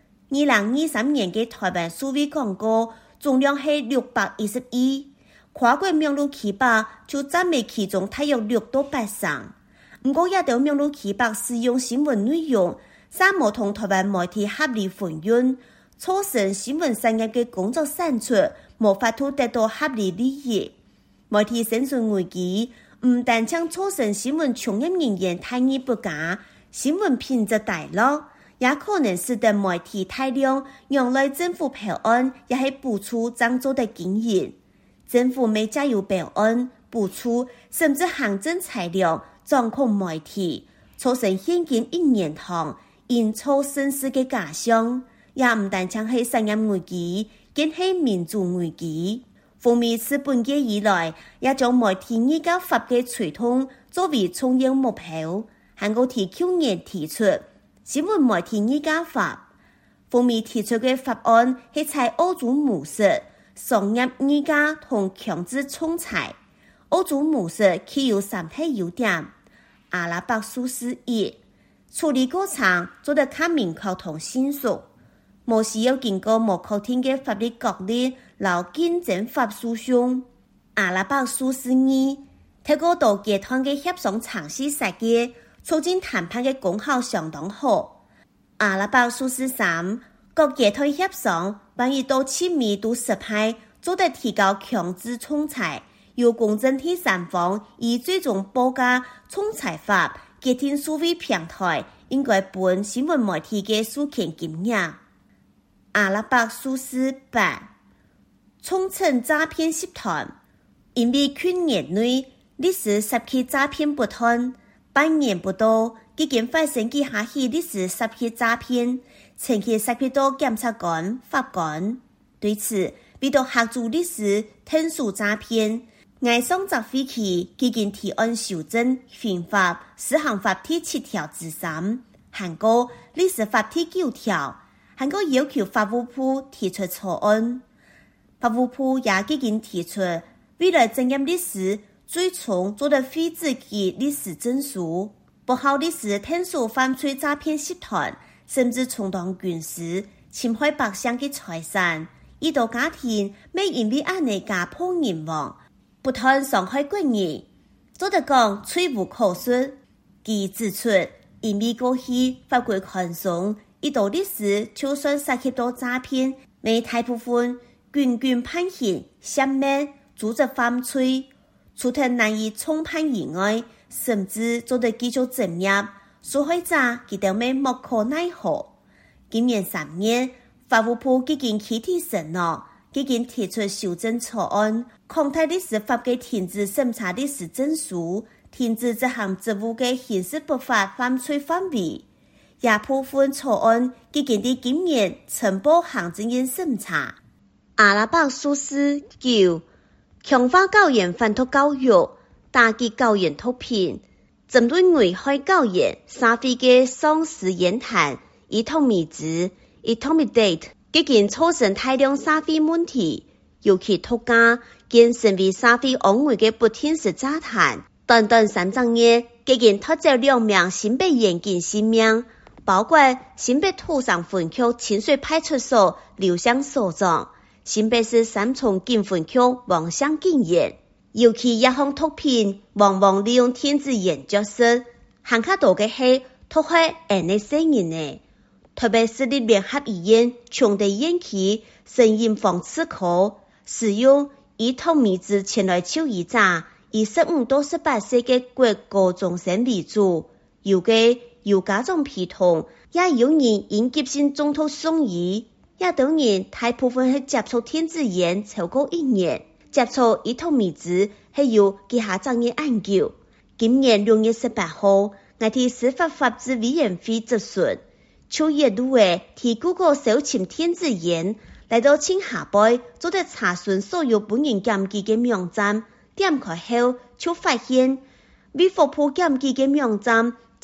Speaker 1: ，2023年的台灣數位廣告總量是610億，跨國網絡企業就佔了其中大約6到8成。不過也有網絡企業使用新聞內容，三無同台灣媒體合理分潤，造成新聞產業的工作產出無法得到合理利益。媒體生存危機唔但將造成新聞從業人員待遇不佳，新聞品質低落，也可能使得媒體大量用來政府標案，也係補助贊助的經營。政府未加入標案、補助，甚至行政裁量掌控媒體，造成現今1年堂因錯生死的假象，也唔但將係產業危機，更係民主危機。風靡自本屆以來，也將媒體議價法嘅推動作為重要目標。韓國提去年提出新聞媒體議價法，風靡提出嘅法案係採歐洲模式，商業議價同強制仲裁。歐洲模式具有3大優點：阿拉伯數字1，處理過程做得較明確同迅速，無需要經過無確定嘅法律角力勞競爭法訴訟。阿拉伯數字2，透過多階段嘅協商程序設計，促進談判嘅功效相當好。阿拉伯數字3，各階段協商萬一到親密度失敗，做得提高強制仲裁，由公正第三方以最終報價仲裁法決定數位平台應該本新聞媒體嘅授權金額。阿拉伯數字8，重懲詐騙集團，因為去年內歷時10起詐騙不斷，半年不到，已經發生幾下起歷時10起詐騙，前期10起到檢察官、法官。對此，為到合作歷時聽訴詐騙，外商集會期已經提案修正刑法施行法第7條之3，韓國歷時法第9條。韓國要求法務部提出草案，法務部也已經提出未來證驗歷史最終做得非自己歷史證書，不好歷史聽訴犯罪詐騙集團，甚至充當軍事侵害百姓的財產，一到家庭未因為安尼家破人亡，不斷傷害國人，做得講罪無可恕。佢指出，因為過去法規寬鬆，一到歷史就算涉及到詐騙，未大部分均判刑、赦免、組織犯罪，除咗難以重判以外，甚至做得繼續執業，受害者佢哋未無可奈何。今年3月，法務部已經啟提承諾，已經提出修正草案，擴大歷史法嘅停止審查歷史證書，停止這項職務嘅刑事不法犯罪範圍。也部分草案已經喺今年呈報行政院審查。阿拉伯數字9，強化教員反毒教育，打擊教員毒品，針對危害教員社會嘅喪失言談，以通密資 （intimidate） 已經造成大量社會問題，尤其毒駕更成為社會安危嘅不天使炸彈。短短3個月，已經奪走2名新北員警性命。包括新北土城分區清水派出所劉湘所長、新北市三重警分區王湘警員。尤其一項毒品往往利用電子煙角色，行較多嘅係毒害人嘅生命嘅。特別是立聯合醫院長地院區聲音防治科使用以通密資前來就醫者，以15到18歲嘅國高中生為主，有家長陪同，也有人因急性中途送醫，也有人大部分係接觸電子煙超過1年，接觸以通密資係有其他專業研究。今年6月18號，我哋司法法制委員會質詢，秋葉路嘅提谷歌搜尋電子煙，來到青下杯做得查詢所有本人檢舉嘅網站，點開後就發現，微服務檢舉嘅網站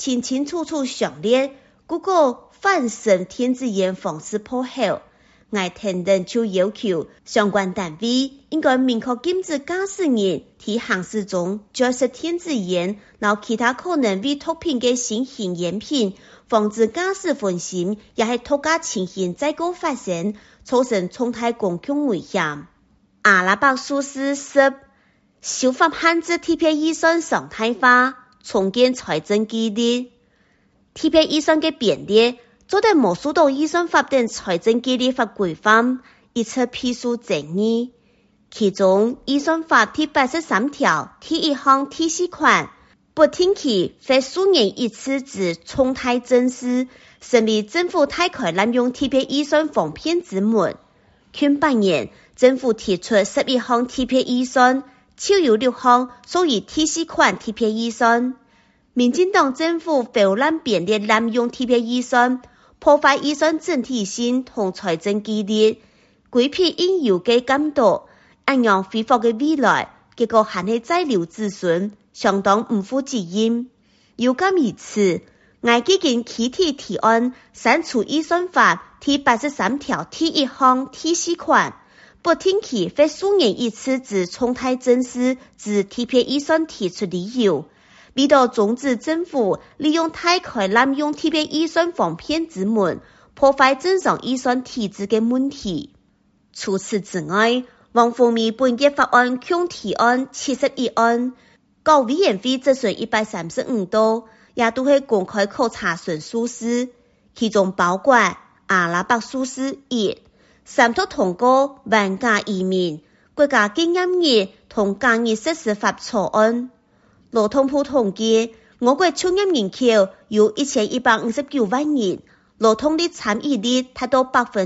Speaker 1: 清清楚楚详列，嗰個反審天子言方式破後，我聽等就要求相關單位應該明確禁止駕駛人喺行駛中嚼食天子言，然後其他可能為毒品嘅新型煙品，防止駕駛分心，也係毒駕情形再個發生，造成重大公共危險。阿拉伯數字10修法限制貼片預算常態化，重建財政紀律。貼片預算嘅編列做得冇受到預算法等財政紀律法規範，一切批數爭議。其中預算法第83條第1項第4款不定期或數年一次之重大政事，審理政府大概濫用貼片預算防騙之門。近8年政府提出11項貼片預算，超有6項屬於第4款貼片預算。民進黨政府否認編列濫用貼片預算，破壞預算整體性同財政紀律，規避應有嘅監督，按樣非法嘅未來，結果還係再留子孫，相當唔負責任。有鑑於此，我基建起提提案刪除預算法第83條第1項第4款，不定期或數年一次之重大政事之貼片預算提出理由，為到終止政府利用大概濫用貼片預算防騙之門，破壞正常預算體制嘅問題。除此之外，王鳳儀本屆法案共提案71案，高委員會質詢135道，也都係公開可查詢數字，其中包括阿拉伯數字1、三讀通過萬家移民國家經驗日同假日實施法草案。勞動部統計，我國就業人口有1159萬人，勞動力參與率達到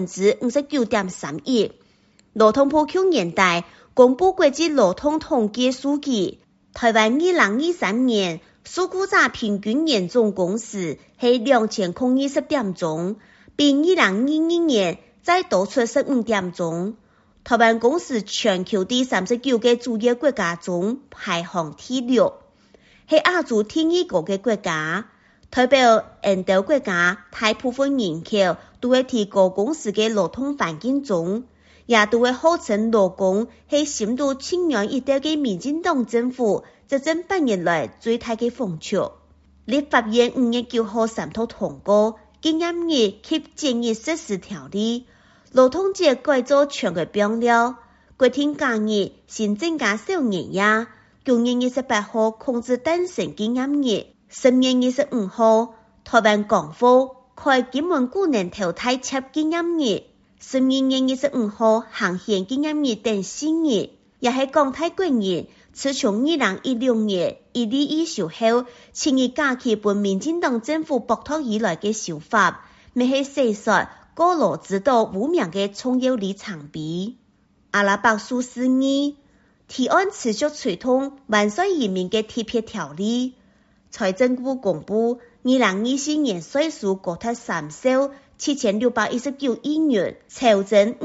Speaker 1: 59.31%。勞動部去年底公布國際勞動統計數據，台灣2023年受雇者平均年總工時係2020點鐘，比2022年再多出15點鐘。台灣工時全球第39個主要國家中排行第6，係亞洲第2個嘅國家。代表印度國家大部分人口都會喺高工時嘅勞動環境中，也都會號稱勞工係深度侵略一代嘅民進黨政府執政8年來最大嘅風潮。立法院5月9號三讀通過經驗日及檢疫實施條例，勞動節改做全國變了，國定假日新增加小年夜，9月28號控制誕辰紀念日，10月25號台灣光復開金門古年頭太七紀念日，12月25號航線紀念日等4日，也係港泰國日，自從2016年1月1日後7日假期本民進黨政府博托以來嘅手法，未係寫實高樓指導無名嘅重要里程碑。阿拉伯數字2提案持續推動萬歲移民嘅貼片條例。財政部公布2024年稅收高達3兆7619億元，財政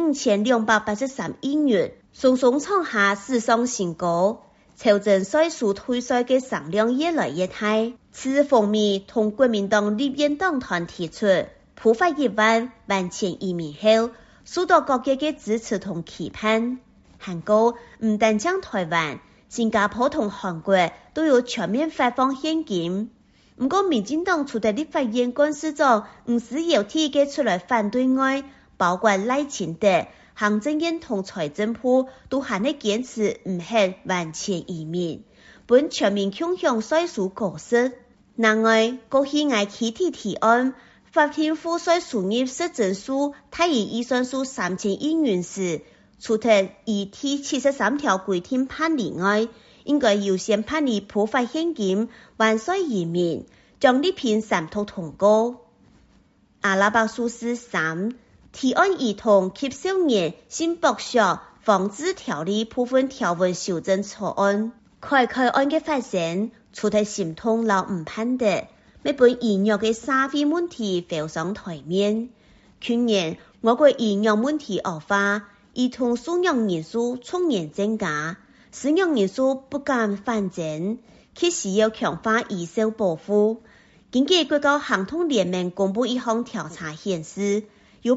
Speaker 1: 5283億元，雙雙創下史上新高。財政稅收退稅嘅數量越來越大。此方面同國民黨立院黨團提出普發1萬1000移民後，受到各界嘅支持同期盼。韓國唔但將台灣、新加坡同韓國都有全面發放現金，不過民進黨除了立法院幹事長吳友鐵嘅出來反對外，包括賴清德、行政院同財政部都還係堅持唔係1000移民，本全面傾向稅收過失。另外，國慶愛起提案，法庭賦稅輸入實證書太以預算數3000億元時，除了以第73條規定判例外，應該優先判理普發現金萬歲移民，將立篇三讀通過。阿拉伯數字3提案兒童及少年性剝削防治條例部分條文修正草案，開案嘅發生，除了心痛老唔盼的，每本兒虐嘅社會問題浮上台面。去年我國兒虐問題惡化，兒童收養人數逐年增加，飼養人數不減反增，其實要強化兒少保護。 根据国家行通联盟公布一项调查显示，有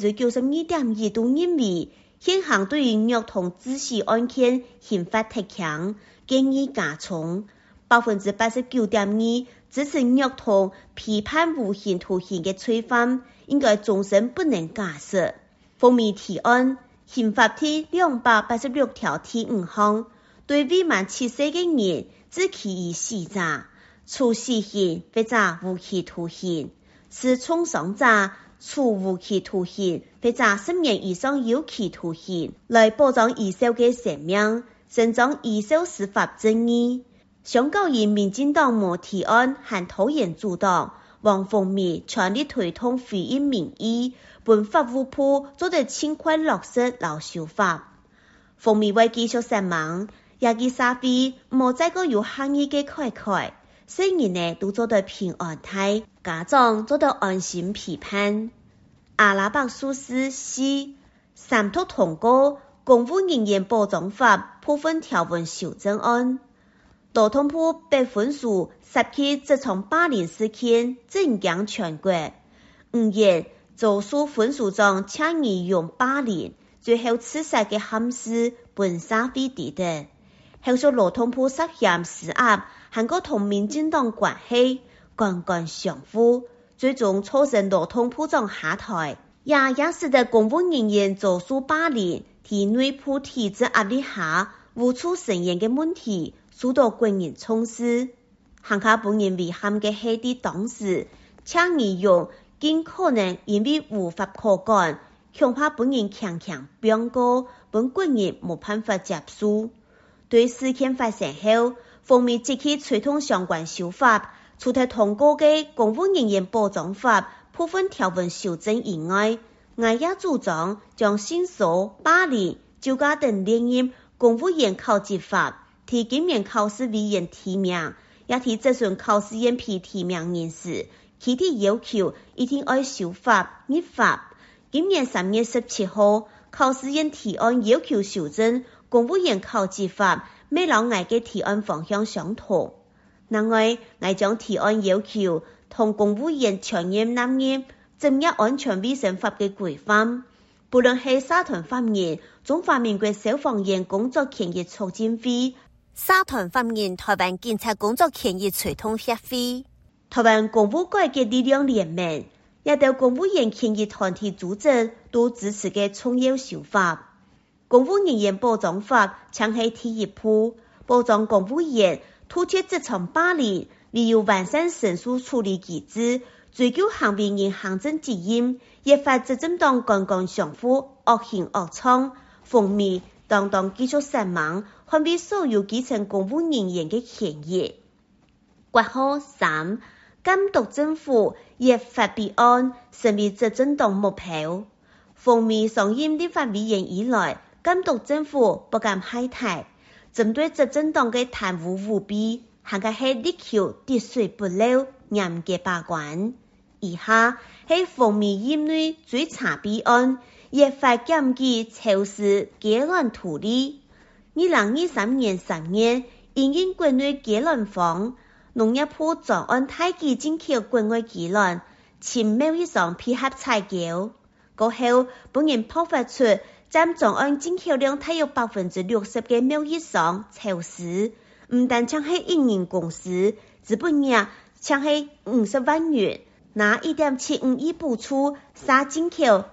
Speaker 1: 92.2% 都认为现行对于虐童致死案件刑罚太强，建议加重。89.2% 支持虐童批判无期徒刑的罪犯应该终身不能假释。封面提案，刑法第286条第5项，对未满7岁的人只其以死者，处死刑或者无期徒刑；是重伤者，处无期徒刑或者10年以上有期徒刑，来保障遗受的生命，伸张遗受司法正义。香港人民进党无提案和拖延阻挡，王凤美全力推动回应民意，本法务部做得尽快落实老修法。凤美为继续声明，也给社會冇再個有行業嘅開開，世人呢都做得平安態，家長做得安心批判。阿拉伯數字4三讀通過公務人員保障法部分條文修正案。勞動部被分數涉及這場霸凌事件震驚全國。5月做數分數中倡議用霸凌最後刺殺嘅憾事本社會知道。後續勞動部涉嫌施壓韓國同民進黨關係剛剛相互，最終促成勞動部長下台，也使得公務人員做數霸凌在內部體制壓力下無處伸延嘅問題受到國人重視。韓國本人遺憾嘅係喺當時倡議用盡可能因為無法可幹，恐怕本人強強變告，本國人無辦法接受。對事件發生後，方面即刻推動相關修法，除咗通過嘅公務人員保障法部分條文修正以外，我也主張將性騷霸凌、酒駕等列入公務員考績法，替今年考試委員提名，也替質詢考試員批提名人士，具體要求一定要修法立法。今年3月17號，考試員提案要求修正公務員考績法，未讓我嘅提案方向相同。另外，我將提案要求同公務員全面納入職業安全衛生法嘅規範，不論係社團法人、中華民國消防員工作權益促進會、社團法人台灣警察工作權益推動協會、台灣公務改革力量聯盟，也對公務員權益團體組織都支持嘅重要修法。公務人員保障法將係第一步，保障公務員突出職場霸凌，利用完善申訴處理機制，追究行為人行政責任，揭發執政黨剛剛相互惡行惡創，奉命當繼續聲明，捍衛所有基層公務人員嘅權益。括號3監督政府揭發弊案，成為執政黨目標。奉命上任立法委員以來，監督政府不敢懈怠，針對執政黨嘅貪污舞弊，還係力求滴水不漏，嚴格把關。以下係奉命任內最查弊案，揭發檢舉超市雞卵圖利。2023年3月，因應國內雞卵荒，農業部專案大舉進口國外雞卵，前貿易商配合採購。過後，本人爆發出佔專案進口量大約 60% 嘅貿易商超市，唔但搶係營運公司，資本額搶係50萬元，拿 1.75 億補助，殺進口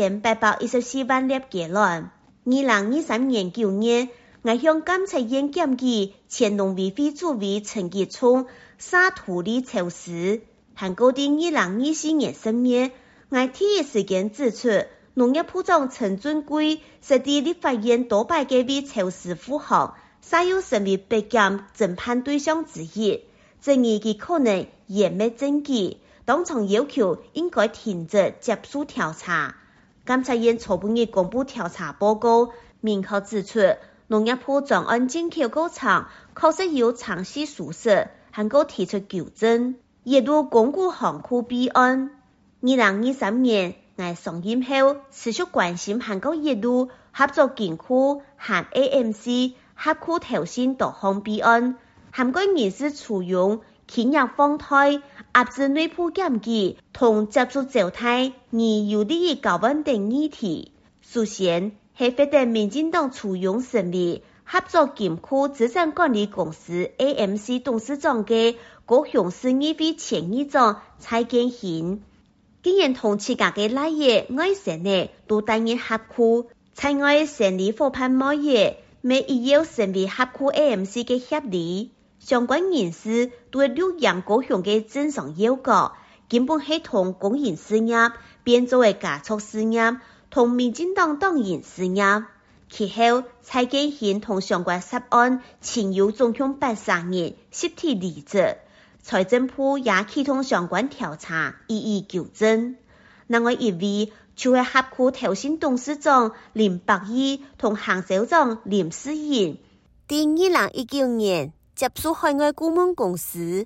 Speaker 1: 8814萬粒雞卵。2023年9月，我向監察院檢舉前農委會主委陳吉聰殺圖利超市，韓國的2024年10月，我第一時間指出，農業部長陳俊貴實地立法院多擺嘅為超市護航，煞有成為北檢偵判對象之一，質疑其可能湮滅證據，當場要求應該停止接受調查。監察院初步日公布調查報告，明確指出，農業部專案進口過程確實有詳細疏失，韓國提出糾正，一路鞏固行庫弊案。2023年，我上任後持續關心韓國一路合作金庫和 AMC 合庫投信多項弊案，韓國人士採用企業放貸、 遏制內部檢舉同接觸狀態而有利於搞穩定議題。首先係發展民進黨簇擁成立合作金庫資產管理公司 AMC 董事長嘅高雄市議會前議長蔡建興，竟然同自家嘅內野外省呢都擔任合庫，在外成立夥伴貿易，未已要成為合庫 AMC 嘅協議。相關人士對錄用高雄嘅政商要角，根本係同公營事業變作為加速事業，同民進黨黨員事業。其後，蔡建興同相關涉案前有總共83人實體離職，財政部也啟動相關調查，一一糾正。另外一位就是合庫投信董事長林百億同行銷長林世仁，在2019年接觸海外顧問公司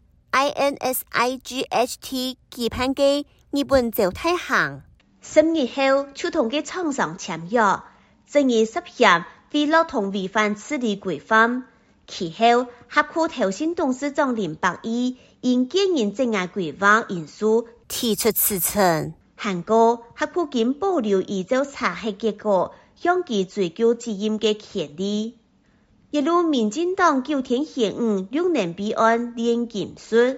Speaker 1: INSIGHT 期盼嘅日本周太行，10日後就同嘅廠商簽約，正以涉嫌賄賂同違反處理規範。其後，合庫投信董事長林百億因個人職涯規劃因素提出辭呈。韓國合庫經保留依照查核結果，向其追究責任嘅權利。一如民進黨9天嫌誤6年弊案連檢述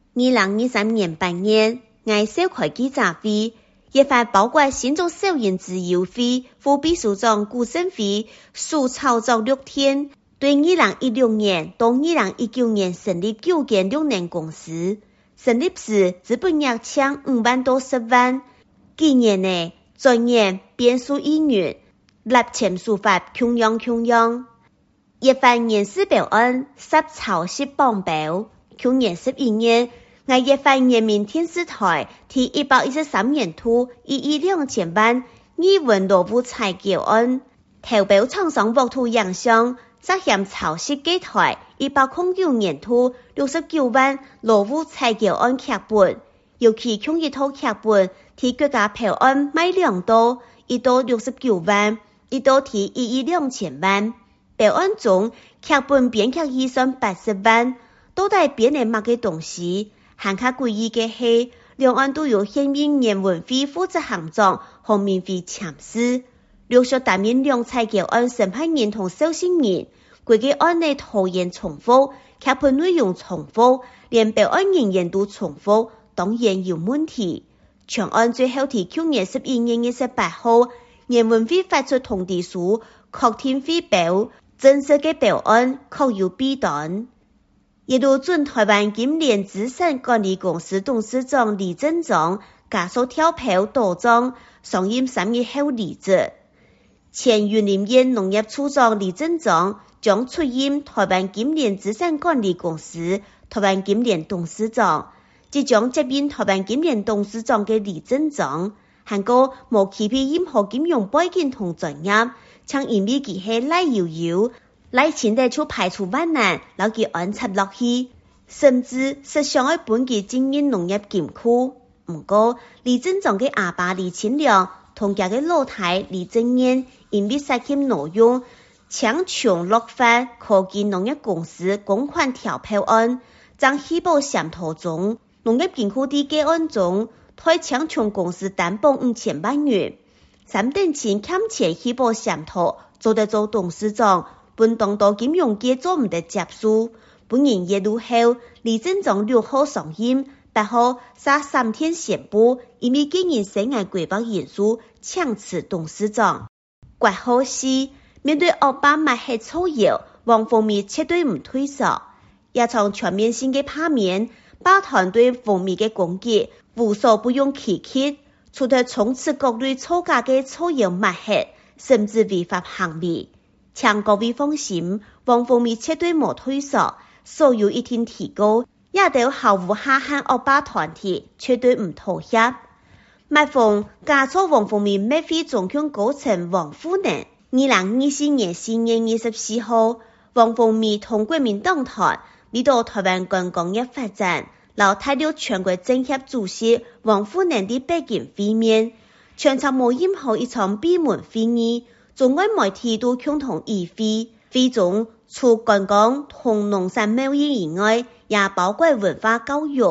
Speaker 1: ，2023年8月，我召開記者會，一發包括新竹小人自由會副秘書長顧勝輝數操作6天，對2016年到2019年成立9間6年公司，成立時資本額搶5萬到10萬，幾年內轉眼變數1元，立簽書法窮樣。一番人事標案實抄襲綁標，去年11月，我一番人民電視台提113年度1億2千萬語文羅武採購案，投標廠商獲土影響，責嫌抄襲機台109年度69萬羅武採購案劇本，尤其用一套劇本提國家標案賣2道，1道69萬，1道提1億2千萬。標案中劇本編劇預算80萬，到底編嚟乜嘅東西？韓卡詭異嘅係，兩岸都有縣民人文會負責行長洪明輝簽字，陸續擔任兩採購案審判人同受信人，規個案內圖言重複，劇本內容重複，連標案人員都重複，當然有問題。全案最後提去年11月28號，人文會發出通知書，確定會標。真實嘅標案確有弊端，一如準台灣金聯資產管理公司董事長李正章加速跳票倒裝，上任3日後離職。前雲林縣農業處長李正章將出任台灣金聯資產管理公司台灣金聯董事長，即將接任台灣金聯董事長嘅李正章，韓國無欺騙任何金融背景同專業。像因為佢係賴悠悠，賴清德就排除萬難，留佢安插落去，甚至是想要本佢經營農業金庫。不過，李正章嘅阿爸李清良同佢嘅老太李正燕，因為涉嫌挪用強權落法科技農業公司公款調票案，將虛報審圖中，農業金庫的個案中，對強權公司擔保5000萬元。3等錢欠錢虛報審圖，做得做董事長，本當到金融界做唔得接受。本人一路後，李正章6號上任，8號殺3天宣布，因為個人生涯規劃因素強辭董事長。怪好是面對奧巴馬黑臭油，王鳳美絕對唔退縮，也從全面性嘅拍面，把團隊鳳美嘅攻擊無所不用其極。除了從此各類造假嘅臭油抹黑，甚至違法行為，請各位放心，王鳳美絕對冇退縮，所有一定提高，也都毫無下限惡霸團體，絕對唔妥協。麥鳳加錯王鳳美滅非總統高層王富能，2024年4月24號，王鳳美同國民黨團嚟到台灣觀光業發展。老太了全國政協主席王富能的北京會面，全場冇任何一場閉門會議，中外媒體都共同議會。會中除觀光同農產貿易以外，也包括文化教育、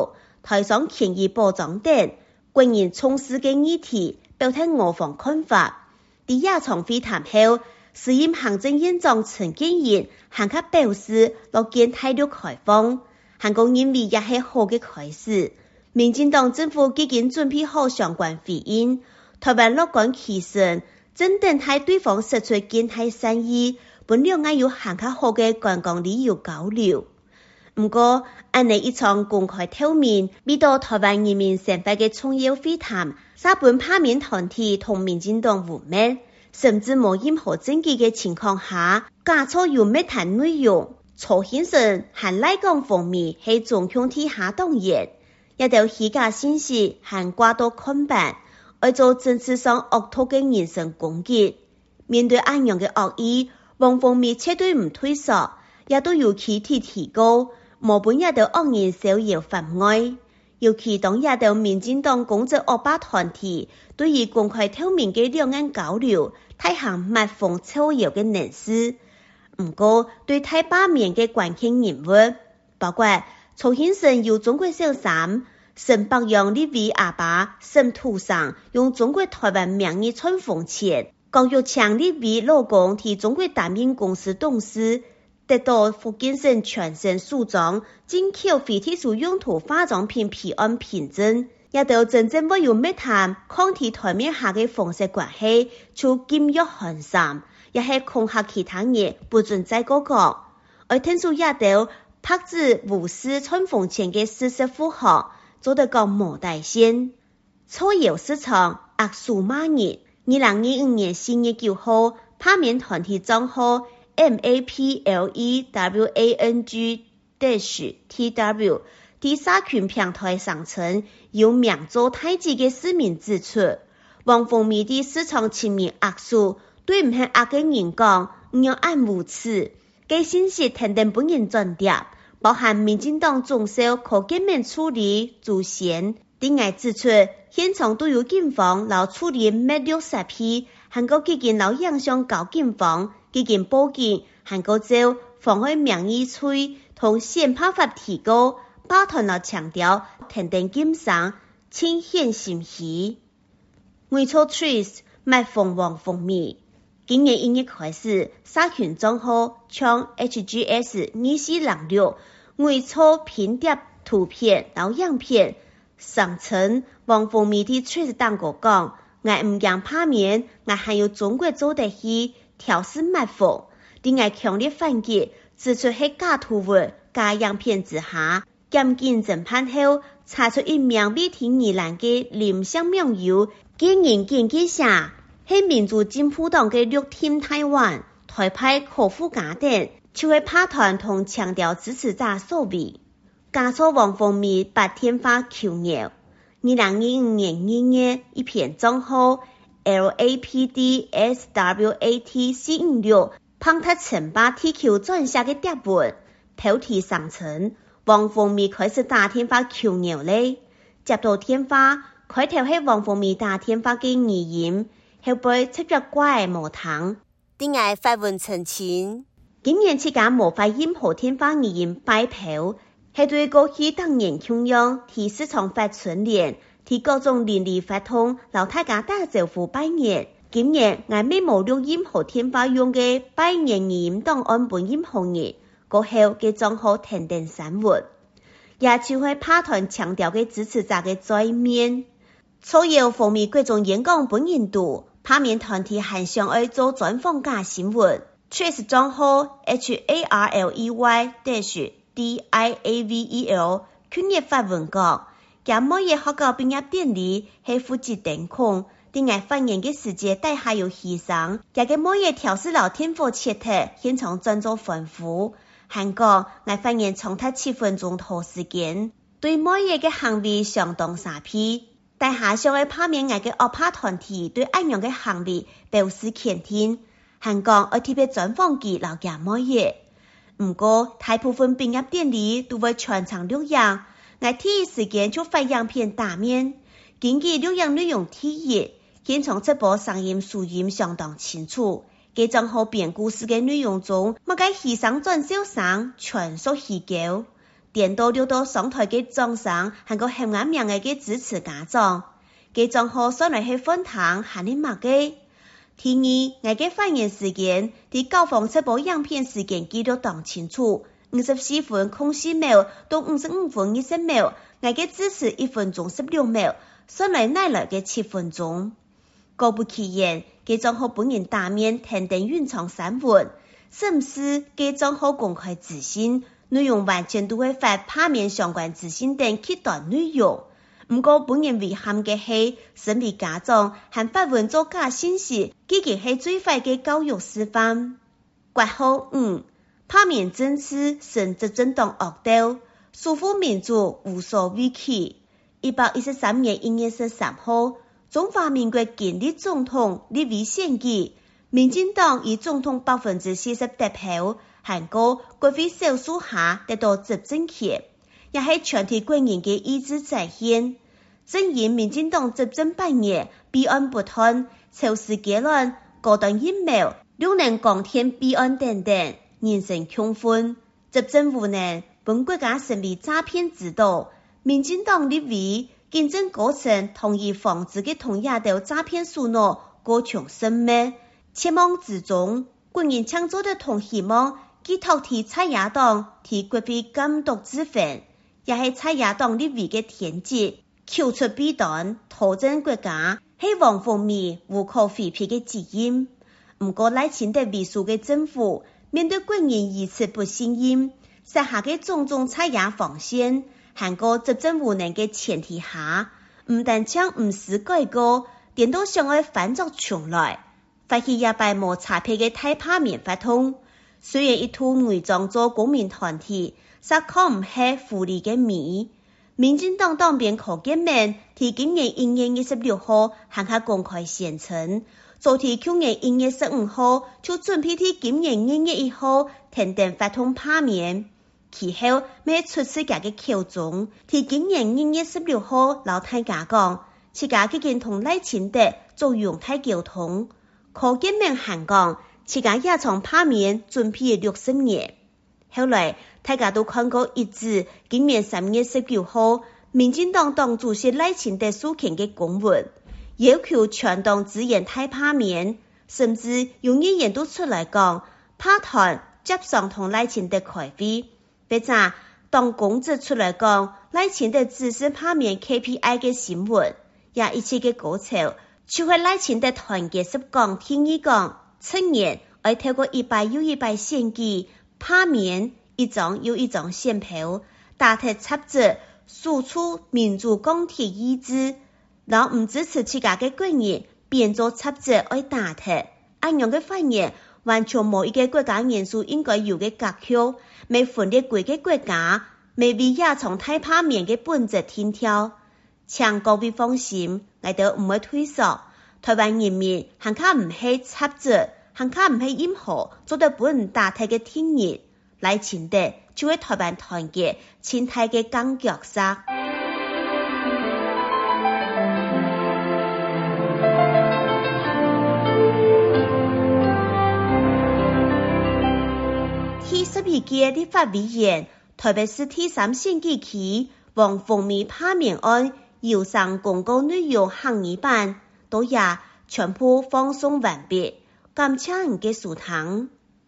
Speaker 1: 台上权益保障等，官員從事嘅議題，表達我方看法。在野場會談後，時任行政院長陳建仁還佢表示，樂見態度開放，韓國認為也係好嘅開始。民進黨政府已經準備好相關回應，台灣樂觀其成，正等待對方釋出建台善意，本兩岸有更加好嘅觀光旅遊交流。不過，按呢一場公開透明、未到台灣人民生活嘅重要會談，沙本拍面團體同民進黨污蔑，甚至冇任何證據嘅情況下，假錯有密談內容。曹先生和賴江方面係總統體下黨員，也有虛假信息和過度看板，愛做政治上惡毒嘅人身攻擊。面對這樣嘅惡意，王鳳美絕對唔退縮，也都要其提高，無本也都惡人逍遙法外。尤其當也都民進黨公職惡霸團體對於公開透明嘅兩岸交流，太行密封造謠嘅人士。不過，對太八面嘅關鍵人物，包括曹先生有中國小三，沈伯陽立委阿爸沈土生用中國台灣名義賺風錢，高玉強立委老公替中國大明公司董事，得到福建省全省署長進口非特殊用途化妝品批案憑證，也都真正沒有密談抗體台面下嘅方式關係，就金玉寒蟬。也係恐嚇其他人不准再嗰個，而聽說也都拍子無視賺風錢嘅事實符合，做得個無底線。錯謠市場惡數萬人。2025年4月9號，拍面團體賬號 MAPLEWANG-TW 喺社群平台上稱，有名做太子嘅市民指出，王鳳美的市場親民惡數。對唔係惡嘅人講，唔要按無恥，嘅信息肯定本人轉達，包含民進黨總召可見面處理主嫌。另外指出，現場都有警方老處理滅60批，韓國基金老影響搞警方，基金報警，韓國照妨礙名譽罪同憲判法提高，包團老強調肯定檢賞，清顯心虛。偽造 Trace 賣鳳王鳳美。今年1月開始，社群賬號將 HGS2406 偽造拼貼圖片、老樣片，聲稱王鳳美的確當過講，我唔驚拍面，我還有中國做得起，調試賣鳳，另外強烈反擊，指出係假圖文、假樣片之下，檢警偵判後，查出一名未聽疑難嘅林姓名友，經人檢舉下。係民主進步黨嘅綠팀台灣、台派柯富家等，就係拍團同強調支持者所為。假錯王鳳美白天發求饒。2025年2月，一篇賬號 LAPDSWAT456 幫他稱霸 TQ 轉下嘅貼文，標題上稱王鳳美開始打天發求饒咧，接到天發，開頭係王鳳美打天發嘅語音。後背出咗怪無糖，
Speaker 2: 另外發文澄清，
Speaker 1: 今年7家無法任何天發語言擺票，係對過去當年供養替市場發春聯，替各種鄰里發通，老大家打招呼拜年。今年我未冇錄任何天發用嘅拜年語音檔案本任何人，過後嘅賬號停電刪文，也就係拍團強調嘅支持者嘅在面。所有方面各種演講本人度。拍面團體還想愛做專訪假新聞 ，Trace 賬號 HARLEY-DIAVEL 去年發文講，假某嘢學校畢業典禮係負責電控，另外發言嘅時間大下有犧牲，假嘅某嘢調試老天火切特，現場專做吩咐，韓國我發言長達7分鐘頭時間，對某嘢嘅行為相當傻批。大下想愛拍面外嘅惡霸團體對安樣嘅行為表示肯定，韓國愛特別專訪佢老家某嘢。不過大部分畢業典禮都會全場錄影，我第一時間就發樣片打面，根據錄影內容提議，現場直播聲音數音相當清楚。嘅賬號編故事嘅內容中，某個犧牲轉小生全屬虛構。 电到溜到上台嘅庄上，还个黑暗面嘅支持家长，嘅账号上来係分堂，喊你默嘅。第二，我嘅發言時間，喺9分7部影片時間記錄當清楚，54分04秒到55分20秒，我嘅支持1分鐘16秒，上來乃來嘅7分鐘。果不其然，嘅賬號本人大面停定原創散文，甚至嘅賬號公開資訊，內容完全都會發拍面相關資訊等其他內容。唔過本人遺憾嘅係，身為家長和發文做假信息，結局係最壞嘅教育示範。括號5，拍面政治甚執政黨惡鬥，束縛民主無所畏懼。113年1月13號，中華民國建立總統立委選舉，民進黨以總統40%得票，韓國國會少數下得到執政權。也係全體國人嘅意志再現。正因民進黨執政8年，弊案不斷，超市結論、高端疫苗、6年鋼鐵弊案等等，人生窮困，執政無能，本國家成為詐騙之島。民進黨立委競爭過程同意防止嘅同亞洲詐騙數諾過窮生命，期望之中，國人搶做的同希望，寄託替蔡亞黨替國會監督之份。也係蔡亞黨立委嘅天職，求出弊端，拖整國家，係王鳳美無可回避嘅責任。唔過賴清德為首嘅政府，面對國人如此不信任，設下嘅種種蔡亞防線，韓國執政無能嘅前提下，唔但將唔思改革，點都想要反作重來，發起也敗無差別嘅大拍面發通。雖然一度偽裝做公民團體，實可唔係福利嘅米。民進黨黨鞭柯建銘喺今年1月26號向下公開宣稱，昨天去年1月15號就準備喺今年2月1號停電發通拍面。其後未出自家嘅口中，喺今年2月16號老大家講，自家已經同賴清德做用態溝通。柯建銘還講，自家也從拍面準備60年。後來大家都看過一致今年3月19號民進黨黨主席賴清德訴權嘅公文，要求全黨支援大拍面，甚至有議員都出來講，拍團接上同賴清德開會。別咋當公職出來講，賴清德支持拍面 KPI 嘅新聞，也一切嘅過程，就係賴清德團結實講聽伊講，青年要透過100又100選舉，拍面一張又一張選票，打鐵插針，輸出民主鋼鐵意志，然後唔支持自家嘅國人變做插針愛打鐵，按樣嘅發言完全冇一個國家元素應該有嘅格局，未分裂過嘅國家，未為也從大拍面嘅本質聽跳，請各位放心，我哋唔會退縮，台灣人民行卡唔係插針。行卡唔係任何做得本大體嘅天然，賴清德就會台灣團結前提嘅鋼腳石。第12屆立法委員，特別是第3選舉區王鳳美拍面案郵上公告內容行議版，都也全部放送完畢。感謝您嘅收聽。